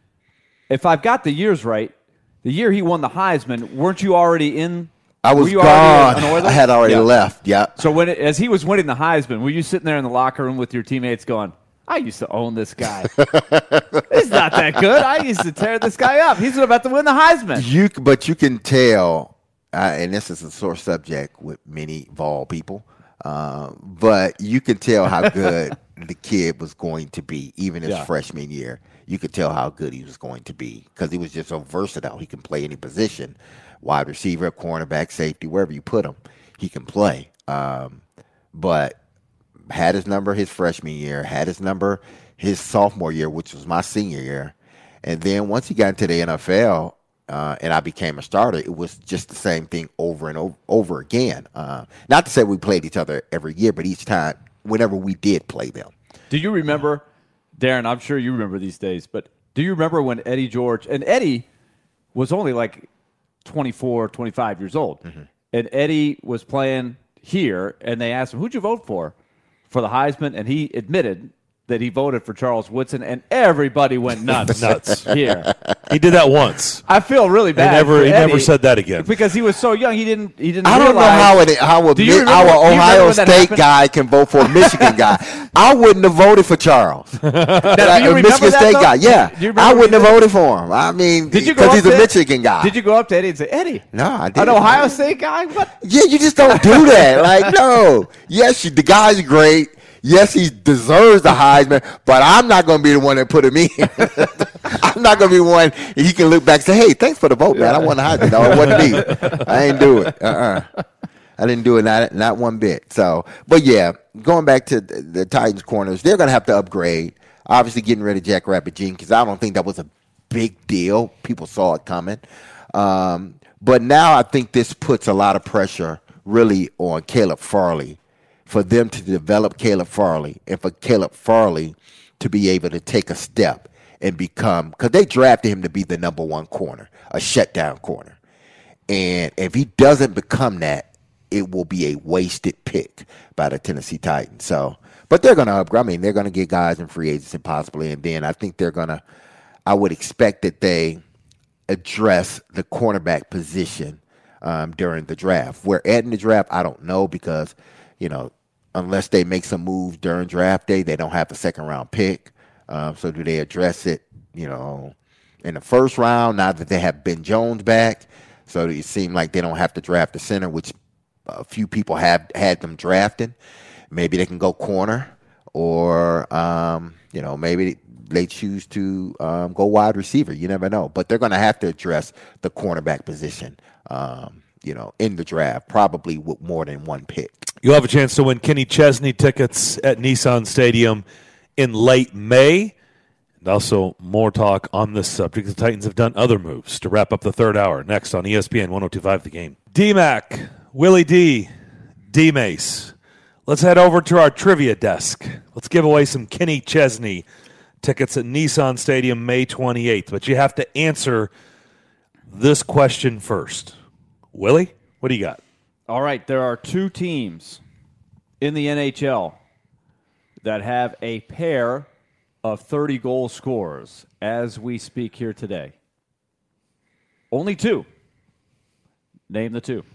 [SPEAKER 6] If I've got the years right, the year he won the Heisman, weren't you already in?
[SPEAKER 4] I was
[SPEAKER 6] were you
[SPEAKER 4] gone.
[SPEAKER 6] already an Oiler?
[SPEAKER 4] I had already
[SPEAKER 6] Yeah.
[SPEAKER 4] left. Yeah.
[SPEAKER 6] So when it, as he was winning the Heisman, were you sitting there in the locker room with your teammates going, I used to own this guy. He's not that good. I used to tear this guy up. He's about to win the Heisman.
[SPEAKER 4] You, but you can tell, uh, and this is a sore subject with many Vol people, uh, but you can tell how good the kid was going to be, even his
[SPEAKER 6] Yeah.
[SPEAKER 4] freshman year. You could tell how good he was going to be because he was just so versatile. He can play any position, wide receiver, cornerback, safety, wherever you put him, he can play. Um, but had his number his freshman year, had his number his sophomore year, which was my senior year. And then once he got into the N F L uh, and I became a starter, it was just the same thing over and over, over again. Uh, not to say we played each other every year, but each time, whenever we did play them.
[SPEAKER 6] Do you remember, Darren, I'm sure you remember these days, but do you remember when Eddie George, and Eddie was only like twenty-four, twenty-five years old,
[SPEAKER 4] Mm-hmm.
[SPEAKER 6] and Eddie was playing here, and they asked him, who'd you vote for? For the Heisman, and he admitted that he voted for Charles Woodson, and everybody went nuts.
[SPEAKER 3] Nuts.
[SPEAKER 6] Here.
[SPEAKER 3] He did that once.
[SPEAKER 6] I feel really
[SPEAKER 3] He
[SPEAKER 6] bad.
[SPEAKER 3] never,
[SPEAKER 6] for
[SPEAKER 3] he
[SPEAKER 6] Eddie
[SPEAKER 3] never said that again.
[SPEAKER 6] because he was so young. He didn't. He didn't.
[SPEAKER 4] I don't know
[SPEAKER 6] realize-
[SPEAKER 4] how it, how a,
[SPEAKER 6] Do you
[SPEAKER 4] Mi-
[SPEAKER 6] remember-
[SPEAKER 4] our
[SPEAKER 6] do you remember
[SPEAKER 4] Ohio
[SPEAKER 6] when that
[SPEAKER 4] State
[SPEAKER 6] happened?
[SPEAKER 4] guy can vote for a Michigan guy. I wouldn't have voted for Charles.
[SPEAKER 6] Now, do
[SPEAKER 4] Like
[SPEAKER 6] you
[SPEAKER 4] a
[SPEAKER 6] remember
[SPEAKER 4] Michigan
[SPEAKER 6] that,
[SPEAKER 4] State
[SPEAKER 6] though?
[SPEAKER 4] guy. Yeah,
[SPEAKER 6] Do you remember
[SPEAKER 4] I wouldn't have
[SPEAKER 6] when you
[SPEAKER 4] voted for him. I mean,
[SPEAKER 6] Did you go
[SPEAKER 4] because
[SPEAKER 6] up
[SPEAKER 4] he's a
[SPEAKER 6] to-
[SPEAKER 4] Michigan guy.
[SPEAKER 6] Did you go up to Eddie and say, Eddie?
[SPEAKER 4] No, I
[SPEAKER 6] An
[SPEAKER 4] didn't.
[SPEAKER 6] Ohio State guy? What?
[SPEAKER 4] Yeah, you just don't do that. Like, no. Yes, you, the guy's great. Yes, he deserves the Heisman, but I'm not going to be the one that put him in. I'm not going to be one he can look back and say, hey, thanks for the vote, man. I won the Heisman. No, it wasn't me. I ain't do it. Uh-uh. I didn't do it, not, not one bit. So, but yeah, going back to the, the Titans corners, they're going to have to upgrade. Obviously, getting rid of Jack Rapid-Jean because I don't think that was a big deal. People saw it coming. Um, but now I think this puts a lot of pressure really on Caleb Farley for them to develop Caleb Farley and for Caleb Farley to be able to take a step and become, because they drafted him to be the number one corner, a shutdown corner. And if he doesn't become that, it will be a wasted pick by the Tennessee Titans. So, but they're going to upgrade. I mean, they're going to get guys in free agency possibly. And then I think they're going to, I would expect that they address the cornerback position um, during the draft. Where at in the draft, I don't know because, you know, unless they make some moves during draft day, they don't have a second round pick. Um, so do they address it, you know, in the first round now that they have Ben Jones back? So it seems like they don't have to draft a center, which a few people have had them drafting. Maybe they can go corner or, um, you know, maybe they choose to um, go wide receiver. You never know. But they're going to have to address the cornerback position, um, you know, in the draft, probably with more than one pick.
[SPEAKER 3] You'll have a chance to win Kenny Chesney tickets at Nissan Stadium in late May. And also more talk on this subject. The Titans have done other moves to wrap up the third hour. Next on E S P N one oh two point five The Game. D-Mac, Willie D, D-Mace. Let's head over to our trivia desk. Let's give away some Kenny Chesney tickets at Nissan Stadium May twenty-eighth. But you have to answer this question first. Willie, what do you got?
[SPEAKER 6] All right, there are two teams in the N H L that have a pair of thirty-goal scorers as we speak here today. Only two. Name the two.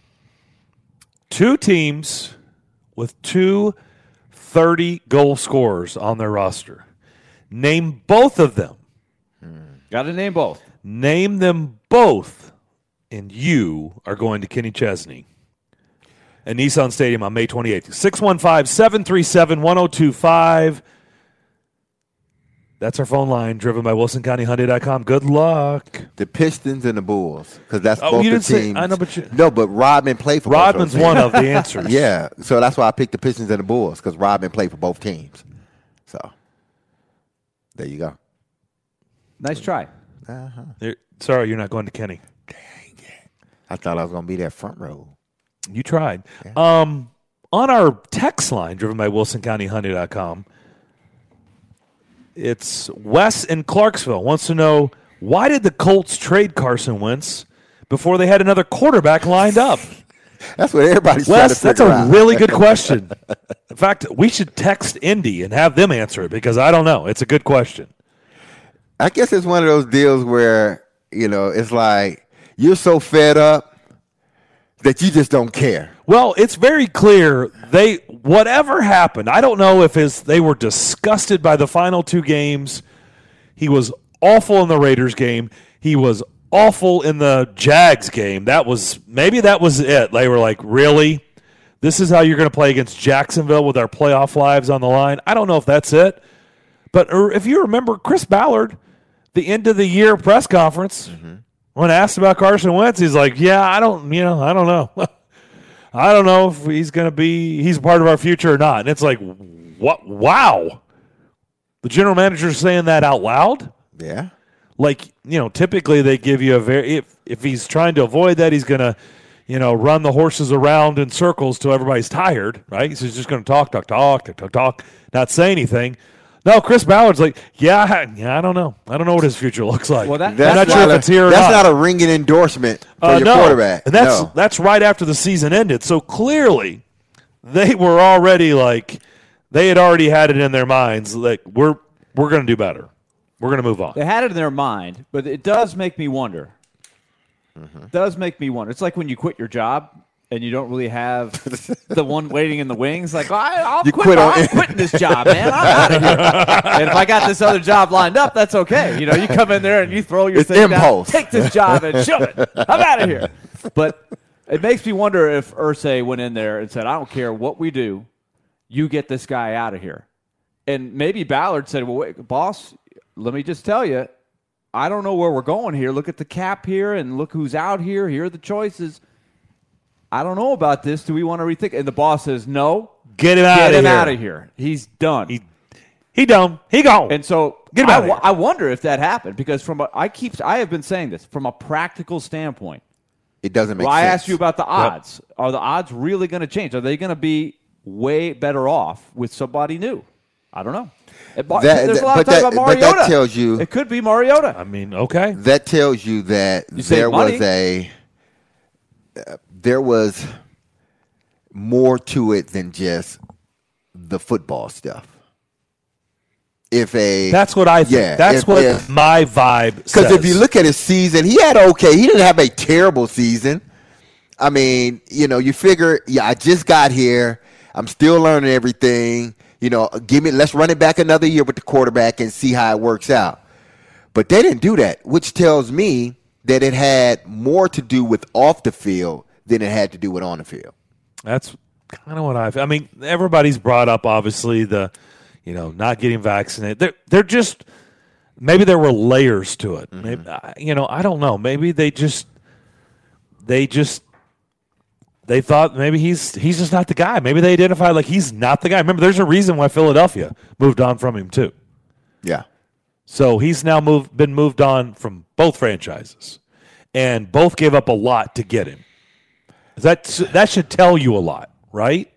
[SPEAKER 3] Two teams with two thirty-goal scorers on their roster. Name both of them.
[SPEAKER 6] Got to name both.
[SPEAKER 3] Name them both, and you are going to Kenny Chesney at Nissan Stadium on May twenty-eighth. six one five, seven three seven, one oh two five. That's our phone line, driven by Wilson County Hyundai dot com. Good luck.
[SPEAKER 4] The Pistons and the Bulls, because that's
[SPEAKER 3] Oh,
[SPEAKER 4] both
[SPEAKER 3] you
[SPEAKER 4] the
[SPEAKER 3] didn't say-
[SPEAKER 4] teams.
[SPEAKER 3] I know, but you-
[SPEAKER 4] no, but Rodman played for
[SPEAKER 3] Rodman's
[SPEAKER 4] both those
[SPEAKER 3] one
[SPEAKER 4] teams.
[SPEAKER 3] of the answers.
[SPEAKER 4] Yeah, so that's why I picked the Pistons and the Bulls, because Rodman played for both teams. So there you go.
[SPEAKER 6] Nice try.
[SPEAKER 3] You're- sorry, you're not going to Kenny.
[SPEAKER 4] I thought I was going to be that front row.
[SPEAKER 3] You tried. Um, on our text line, driven by Wilson County Hyundai dot com, it's Wes in Clarksville wants to know, why did the Colts trade Carson Wentz before they had another quarterback lined up?
[SPEAKER 4] That's what everybody's trying to
[SPEAKER 3] Wes, that's
[SPEAKER 4] figure
[SPEAKER 3] a
[SPEAKER 4] out.
[SPEAKER 3] really good question. In fact, we should text Indy and have them answer it, because I don't know. It's a good question.
[SPEAKER 4] I guess it's one of those deals where, you know, it's like you're so fed up that you just don't care.
[SPEAKER 3] Well, it's very clear they whatever happened. I don't know if his they were disgusted by the final two games. He was awful in the Raiders game. He was awful in the Jags game. That was maybe that was it. They were like, really? This is how you're going to play against Jacksonville with our playoff lives on the line? I don't know if that's it. But if you remember Chris Ballard, the end of the year press conference, mm-hmm. when asked about Carson Wentz, he's like, yeah, I don't, you know, I don't know. I don't know if he's going to be, he's a part of our future or not. And it's like, what? Wow. The general manager's saying that out loud?
[SPEAKER 4] Yeah.
[SPEAKER 3] Like, you know, typically they give you a very, if, if he's trying to avoid that, he's going to, you know, run the horses around in circles till everybody's tired, right? So he's just going to talk, talk, talk, talk, talk, talk, not say anything. No, Chris Ballard's like, yeah, I, yeah, I don't know. I don't know what his future looks like.
[SPEAKER 6] Well, that-
[SPEAKER 3] I'm
[SPEAKER 4] That's
[SPEAKER 3] not sure
[SPEAKER 4] a,
[SPEAKER 3] if it's here or
[SPEAKER 4] That's
[SPEAKER 3] not.
[SPEAKER 4] not a ringing endorsement for
[SPEAKER 3] Uh,
[SPEAKER 4] your
[SPEAKER 3] no.
[SPEAKER 4] quarterback.
[SPEAKER 3] And that's
[SPEAKER 4] no.
[SPEAKER 3] that's right after the season ended. So clearly, they were already like, they had already had it in their minds. Like, we're we're going to do better. We're going to move on.
[SPEAKER 6] They had it in their mind, but it does make me wonder. Mm-hmm. Does make me wonder. It's like when you quit your job and you don't really have the one waiting in the wings. Like, I, I'll
[SPEAKER 4] You
[SPEAKER 6] quit.
[SPEAKER 4] quit on-
[SPEAKER 6] I'm quitting this job, man. I'm out of here. And if I got this other job lined up, that's okay. You know, you come in there and you throw your
[SPEAKER 4] It's
[SPEAKER 6] thing
[SPEAKER 4] impulse.
[SPEAKER 6] down, take this job and shove it. I'm out of here. But it makes me wonder if Irsay went in there and said, I don't care what we do, you get this guy out of here. And maybe Ballard said, well, wait, boss, let me just tell you, I don't know where we're going here. Look at the cap here and look who's out here. Here are the choices. I don't know about this. Do we want to rethink? And the boss says, no.
[SPEAKER 3] Get him out
[SPEAKER 6] Get
[SPEAKER 3] of
[SPEAKER 6] him
[SPEAKER 3] here.
[SPEAKER 6] out of here. He's done.
[SPEAKER 3] He he done. He gone.
[SPEAKER 6] and so
[SPEAKER 3] Get him
[SPEAKER 6] I,
[SPEAKER 3] out of
[SPEAKER 6] wo-
[SPEAKER 3] here.
[SPEAKER 6] I wonder if that happened because from a, I keep I have been saying this from a practical standpoint.
[SPEAKER 4] It doesn't make
[SPEAKER 6] Well, I
[SPEAKER 4] sense.
[SPEAKER 6] asked you about the odds. Are the odds really going to change? Are they going to be way better off with somebody new? I don't know. It-
[SPEAKER 4] That-
[SPEAKER 6] There's a lot of
[SPEAKER 4] but
[SPEAKER 6] talk
[SPEAKER 4] that-
[SPEAKER 6] about
[SPEAKER 4] but
[SPEAKER 6] Mariota.
[SPEAKER 4] that tells you-
[SPEAKER 6] it could be Mariota.
[SPEAKER 3] I mean, okay.
[SPEAKER 4] That tells you that
[SPEAKER 6] You save
[SPEAKER 4] there
[SPEAKER 6] money.
[SPEAKER 4] was a uh, there was more to it than just the football stuff. If a
[SPEAKER 3] That's what I think.
[SPEAKER 4] Yeah,
[SPEAKER 3] That's
[SPEAKER 4] if-
[SPEAKER 3] what
[SPEAKER 4] if-
[SPEAKER 3] my vibe says.
[SPEAKER 4] Because if you look at his season, he had okay. He didn't have a terrible season. I mean, you know, you figure, yeah, I just got here. I'm still learning everything. You know, give me, let's run it back another year with the quarterback and see how it works out. But they didn't do that, which tells me that it had more to do with off the field than it had to do with on the field.
[SPEAKER 3] That's kind of what I've. I mean, everybody's brought up obviously the, you know, not getting vaccinated. They're they're just maybe there were layers to it.
[SPEAKER 4] Mm-hmm.
[SPEAKER 3] Maybe I- you know I don't know. Maybe they just they just they thought maybe he's he's just not the guy. Maybe they identified like he's not the guy. Remember, there's a reason why Philadelphia moved on from him too.
[SPEAKER 4] Yeah.
[SPEAKER 3] So he's now moved been moved on from both franchises, and both gave up a lot to get him. That that should tell you a lot, right?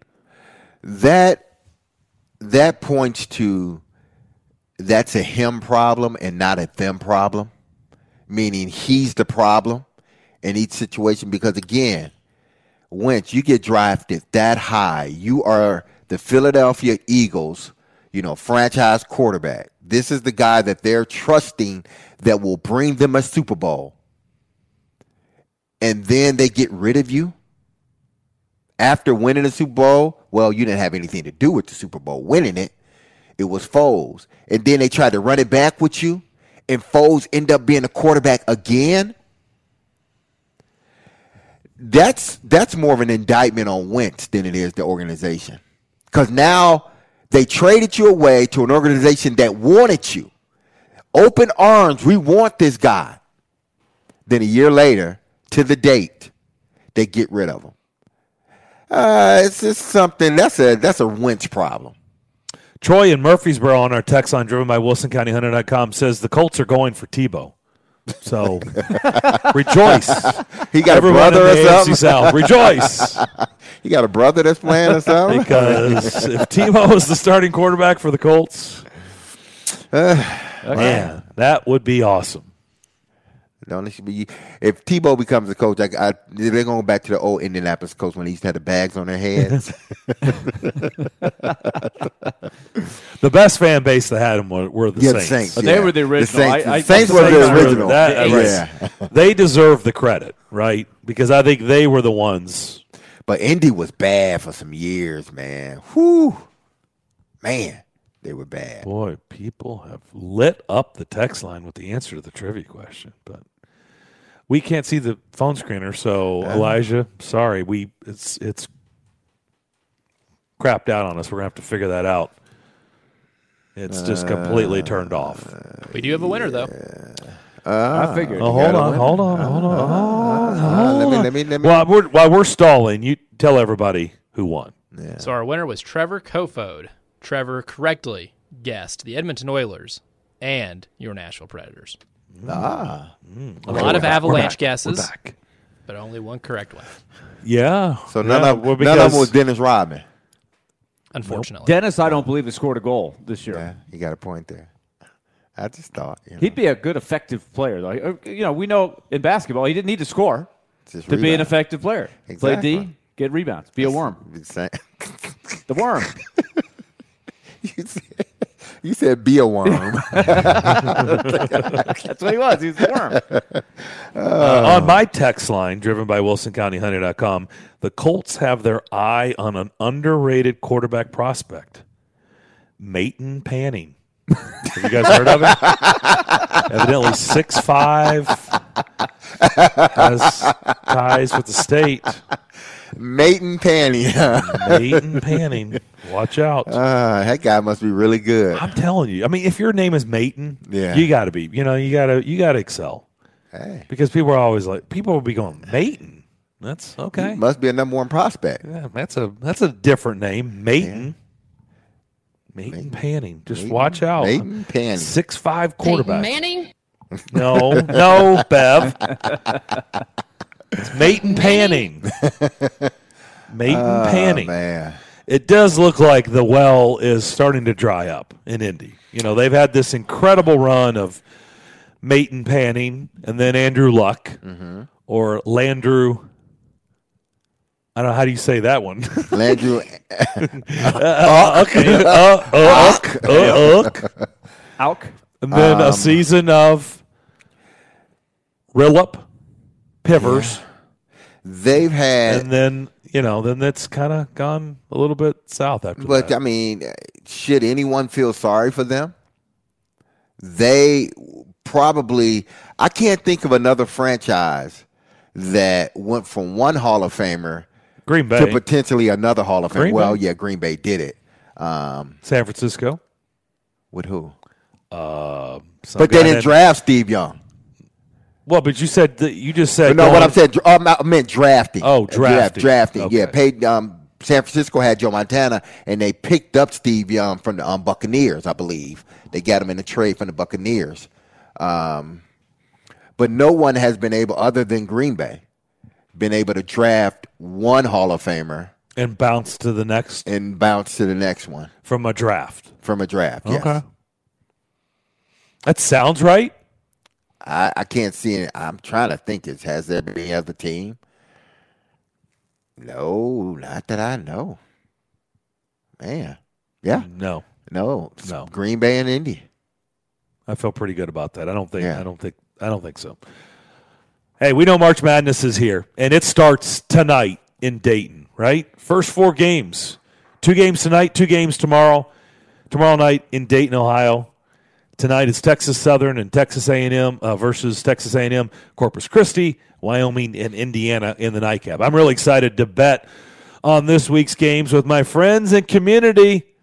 [SPEAKER 4] That that points to that's a him problem and not a them problem, meaning he's the problem in each situation. Because again, once you get drafted that high, you are the Philadelphia Eagles, you know, franchise quarterback. This is the guy that they're trusting that will bring them a Super Bowl. And then they get rid of you after winning the Super Bowl. Well, you didn't have anything to do with the Super Bowl winning it. It was Foles. And then they tried to run it back with you, and Foles end up being a quarterback again. That's that's more of an indictment on Wentz than it is the organization. Because now they traded you away to an organization that wanted you. open arms. We want this guy. Then a year later, to the date, they get rid of him. Uh, it's just something that's a that's a winch problem.
[SPEAKER 3] Troy in Murfreesboro on our text line driven by Wilson County Hunter dot com says the Colts are going for Tebow. So rejoice.
[SPEAKER 4] He got
[SPEAKER 3] Everyone
[SPEAKER 4] a brother
[SPEAKER 3] in the
[SPEAKER 4] or
[SPEAKER 3] A F C
[SPEAKER 4] something.
[SPEAKER 3] South. Rejoice.
[SPEAKER 4] He got a brother that's playing or something.
[SPEAKER 3] Because if Tebow is the starting quarterback for the Colts, man, that would be awesome.
[SPEAKER 4] No, it should be, if Tebow becomes the coach, I, I, they're going back to the old Indianapolis coach when they used to have the bags on their heads.
[SPEAKER 3] The best fan base that had him were, were the
[SPEAKER 4] Yeah,
[SPEAKER 3] Saints.
[SPEAKER 4] the Saints.
[SPEAKER 6] But
[SPEAKER 4] yeah.
[SPEAKER 6] they were the original.
[SPEAKER 4] The Saints,
[SPEAKER 6] I- I-
[SPEAKER 4] the Saints
[SPEAKER 6] the
[SPEAKER 4] were the
[SPEAKER 6] Saints were
[SPEAKER 4] original.
[SPEAKER 3] That-
[SPEAKER 4] yeah.
[SPEAKER 3] They deserve the credit, right? Because I think they were the ones.
[SPEAKER 4] But Indy was bad for some years, man. Whew. Man, they were bad.
[SPEAKER 3] Boy, people have lit up the text line with the answer to the trivia question, but we can't see the phone screener. So Elijah, sorry, we it's it's crapped out on us. We're gonna have to figure that out. It's just completely turned off.
[SPEAKER 7] We do have a winner, though.
[SPEAKER 6] I figured.
[SPEAKER 3] Oh, hold on, hold on, hold on, hold
[SPEAKER 4] Uh,
[SPEAKER 3] on.
[SPEAKER 4] let me, let me, let me.
[SPEAKER 3] While we're while we're stalling, you tell everybody who won.
[SPEAKER 7] So our winner was Trevor Kofod. Trevor correctly guessed the Edmonton Oilers and your Nashville Predators.
[SPEAKER 4] ah.
[SPEAKER 7] A lot of Avalanche guesses,
[SPEAKER 3] We're back.
[SPEAKER 7] but only one correct one,
[SPEAKER 3] Yeah.
[SPEAKER 4] So none,
[SPEAKER 3] yeah,
[SPEAKER 4] of,
[SPEAKER 3] well,
[SPEAKER 4] none of them
[SPEAKER 3] because-
[SPEAKER 4] was Dennis Rodman.
[SPEAKER 7] unfortunately.
[SPEAKER 6] Dennis, I don't believe, has scored a goal this year.
[SPEAKER 4] Yeah, you got a point there. I just thought. You know,
[SPEAKER 6] He'd be a good, effective player, though. Uh, You know, we know in basketball he didn't need to score
[SPEAKER 4] just
[SPEAKER 6] to be an
[SPEAKER 4] rebound.
[SPEAKER 6] effective player. Play
[SPEAKER 4] Exactly.
[SPEAKER 6] D, get rebounds, be a worm.
[SPEAKER 4] You said,
[SPEAKER 6] The worm.
[SPEAKER 4] you said, you said be a worm.
[SPEAKER 6] That's what he was. He was a worm.
[SPEAKER 3] Uh, on my text line, driven by Wilson County Hunter dot com, the Colts have their eye on an underrated quarterback prospect, Mayton Panning. Have you guys heard of him? Evidently six five, has ties with the state.
[SPEAKER 4] Mayton Panny.
[SPEAKER 3] Mayton Panning. Watch out.
[SPEAKER 4] Uh, that guy must be really good.
[SPEAKER 3] I'm telling you. I mean, if your name is Mayton,
[SPEAKER 4] Yeah.
[SPEAKER 3] you got to be. You know, you got to you got to excel.
[SPEAKER 4] Hey,
[SPEAKER 3] Because people are always like, people will be going, Mayton. That's okay.
[SPEAKER 4] he must be a number one prospect.
[SPEAKER 3] Yeah, that's a that's a different name, Mayton. Mayton Panning. Just
[SPEAKER 4] Mayton-
[SPEAKER 3] watch out.
[SPEAKER 4] Mayton Panning.
[SPEAKER 3] Six five quarterback.
[SPEAKER 8] Manning?
[SPEAKER 3] No, no, Bev. It's Mayton Panning. Mayton
[SPEAKER 4] Oh,
[SPEAKER 3] Panning.
[SPEAKER 4] man.
[SPEAKER 3] It does look like the well is starting to dry up in Indy. You know, they've had this incredible run of Mayton Panning and then Andrew Luck
[SPEAKER 4] Mm-hmm.
[SPEAKER 3] or Landrew. I don't know. How do you say that one?
[SPEAKER 4] Landrew.
[SPEAKER 3] uh, okay. uh, uh, uh, uh, uh.
[SPEAKER 6] Alk.
[SPEAKER 3] And then
[SPEAKER 4] Um,
[SPEAKER 3] a season of Rillup, Pivers,
[SPEAKER 4] They've had,
[SPEAKER 3] and then, you know, then that's kind of gone a little bit south after
[SPEAKER 4] but
[SPEAKER 3] that.
[SPEAKER 4] I mean, should anyone feel sorry for them? They probably, I can't think of another franchise that went from one Hall of Famer
[SPEAKER 3] Green Bay,
[SPEAKER 4] to potentially another Hall of Famer.
[SPEAKER 3] Green
[SPEAKER 4] Well,
[SPEAKER 3] Bay.
[SPEAKER 4] yeah, Green Bay did it. Um,
[SPEAKER 3] San Francisco.
[SPEAKER 4] with who?
[SPEAKER 3] Uh, some
[SPEAKER 4] But
[SPEAKER 3] guy
[SPEAKER 4] they didn't
[SPEAKER 3] had-
[SPEAKER 4] draft Steve Young.
[SPEAKER 3] Well, but you said that you just said
[SPEAKER 4] no, what
[SPEAKER 3] going-
[SPEAKER 4] I'm saying, um, I meant drafting.
[SPEAKER 3] Oh,
[SPEAKER 4] Uh,
[SPEAKER 3] drafting.
[SPEAKER 4] drafting. Yeah,
[SPEAKER 3] Okay.
[SPEAKER 4] paid. Um, San Francisco had Joe Montana, and they picked up Steve Young from the um, Buccaneers, I believe. They got him in a trade from the Buccaneers. Um, but no one has been able, other than Green Bay, been able to draft one Hall of Famer
[SPEAKER 3] and bounce to the next
[SPEAKER 4] and bounce to the next one
[SPEAKER 3] from a draft.
[SPEAKER 4] from a draft. Yes.
[SPEAKER 3] Okay, that sounds right.
[SPEAKER 4] I, I can't see it. I'm trying to think. It has there been any other team? No, not that I know. Man, yeah,
[SPEAKER 3] No,
[SPEAKER 4] no, it's
[SPEAKER 3] No.
[SPEAKER 4] Green Bay and Indy.
[SPEAKER 3] I feel pretty good about that. I don't think.
[SPEAKER 4] Yeah.
[SPEAKER 3] I don't think. I don't think so. Hey, we know March Madness is here, and it starts tonight in Dayton. Right, first four games, two games tonight, two games tomorrow. Tomorrow night in Dayton, Ohio. Tonight is Texas Southern and Texas A and M uh, versus Texas A and M, Corpus Christi, Wyoming, and Indiana in the nightcap. I'm really excited to bet on this week's games with my friends and community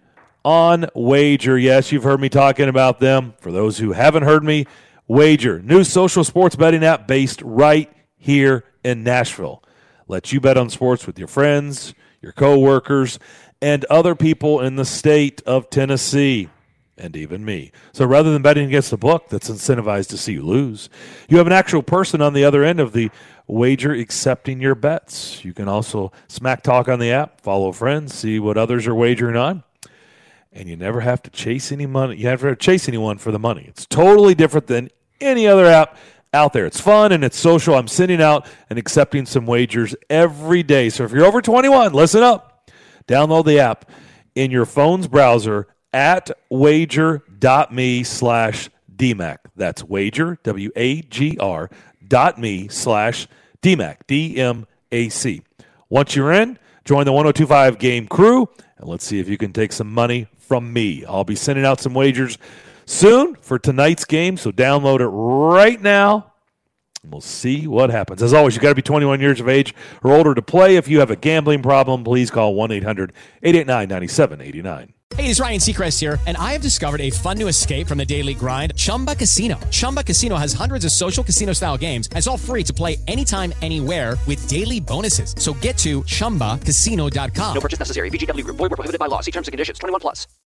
[SPEAKER 3] on Wager. Yes, you've heard me talking about them. For those who haven't heard me, Wager, new social sports betting app based right here in Nashville. Lets you bet on sports with your friends, your coworkers, and other people in the state of Tennessee, and even me. So rather than betting against a book that's incentivized to see you lose, you have an actual person on the other end of the wager accepting your bets. You can also smack talk on the app, follow friends, see what others are wagering on, and you never have to chase any money. You never have to chase anyone for the money. It's totally different than any other app out there. It's fun and it's social. I'm sending out and accepting some wagers every day. So if you're over twenty-one, listen up. Download the app in your phone's browser at wager.me slash DMAC. That's wager, W A G R, dot me slash DMAC, D M A C. Once you're in, join the one oh two point five game crew, and let's see if you can take some money from me. I'll be sending out some wagers soon for tonight's game, so download it right now. We'll see what happens. As always, you've got to be twenty-one years of age or older to play. If you have a gambling problem, please call one eight hundred eight eight nine nine seven eight nine.
[SPEAKER 8] Hey, it's Ryan Seacrest here, and I have discovered a fun new escape from the daily grind, Chumba Casino. Chumba Casino has hundreds of social casino-style games, and it's all free to play anytime, anywhere with daily bonuses. So get to chumba casino dot com.
[SPEAKER 9] No purchase necessary. V G W Group. Void where prohibited by law. See terms and conditions. twenty-one plus.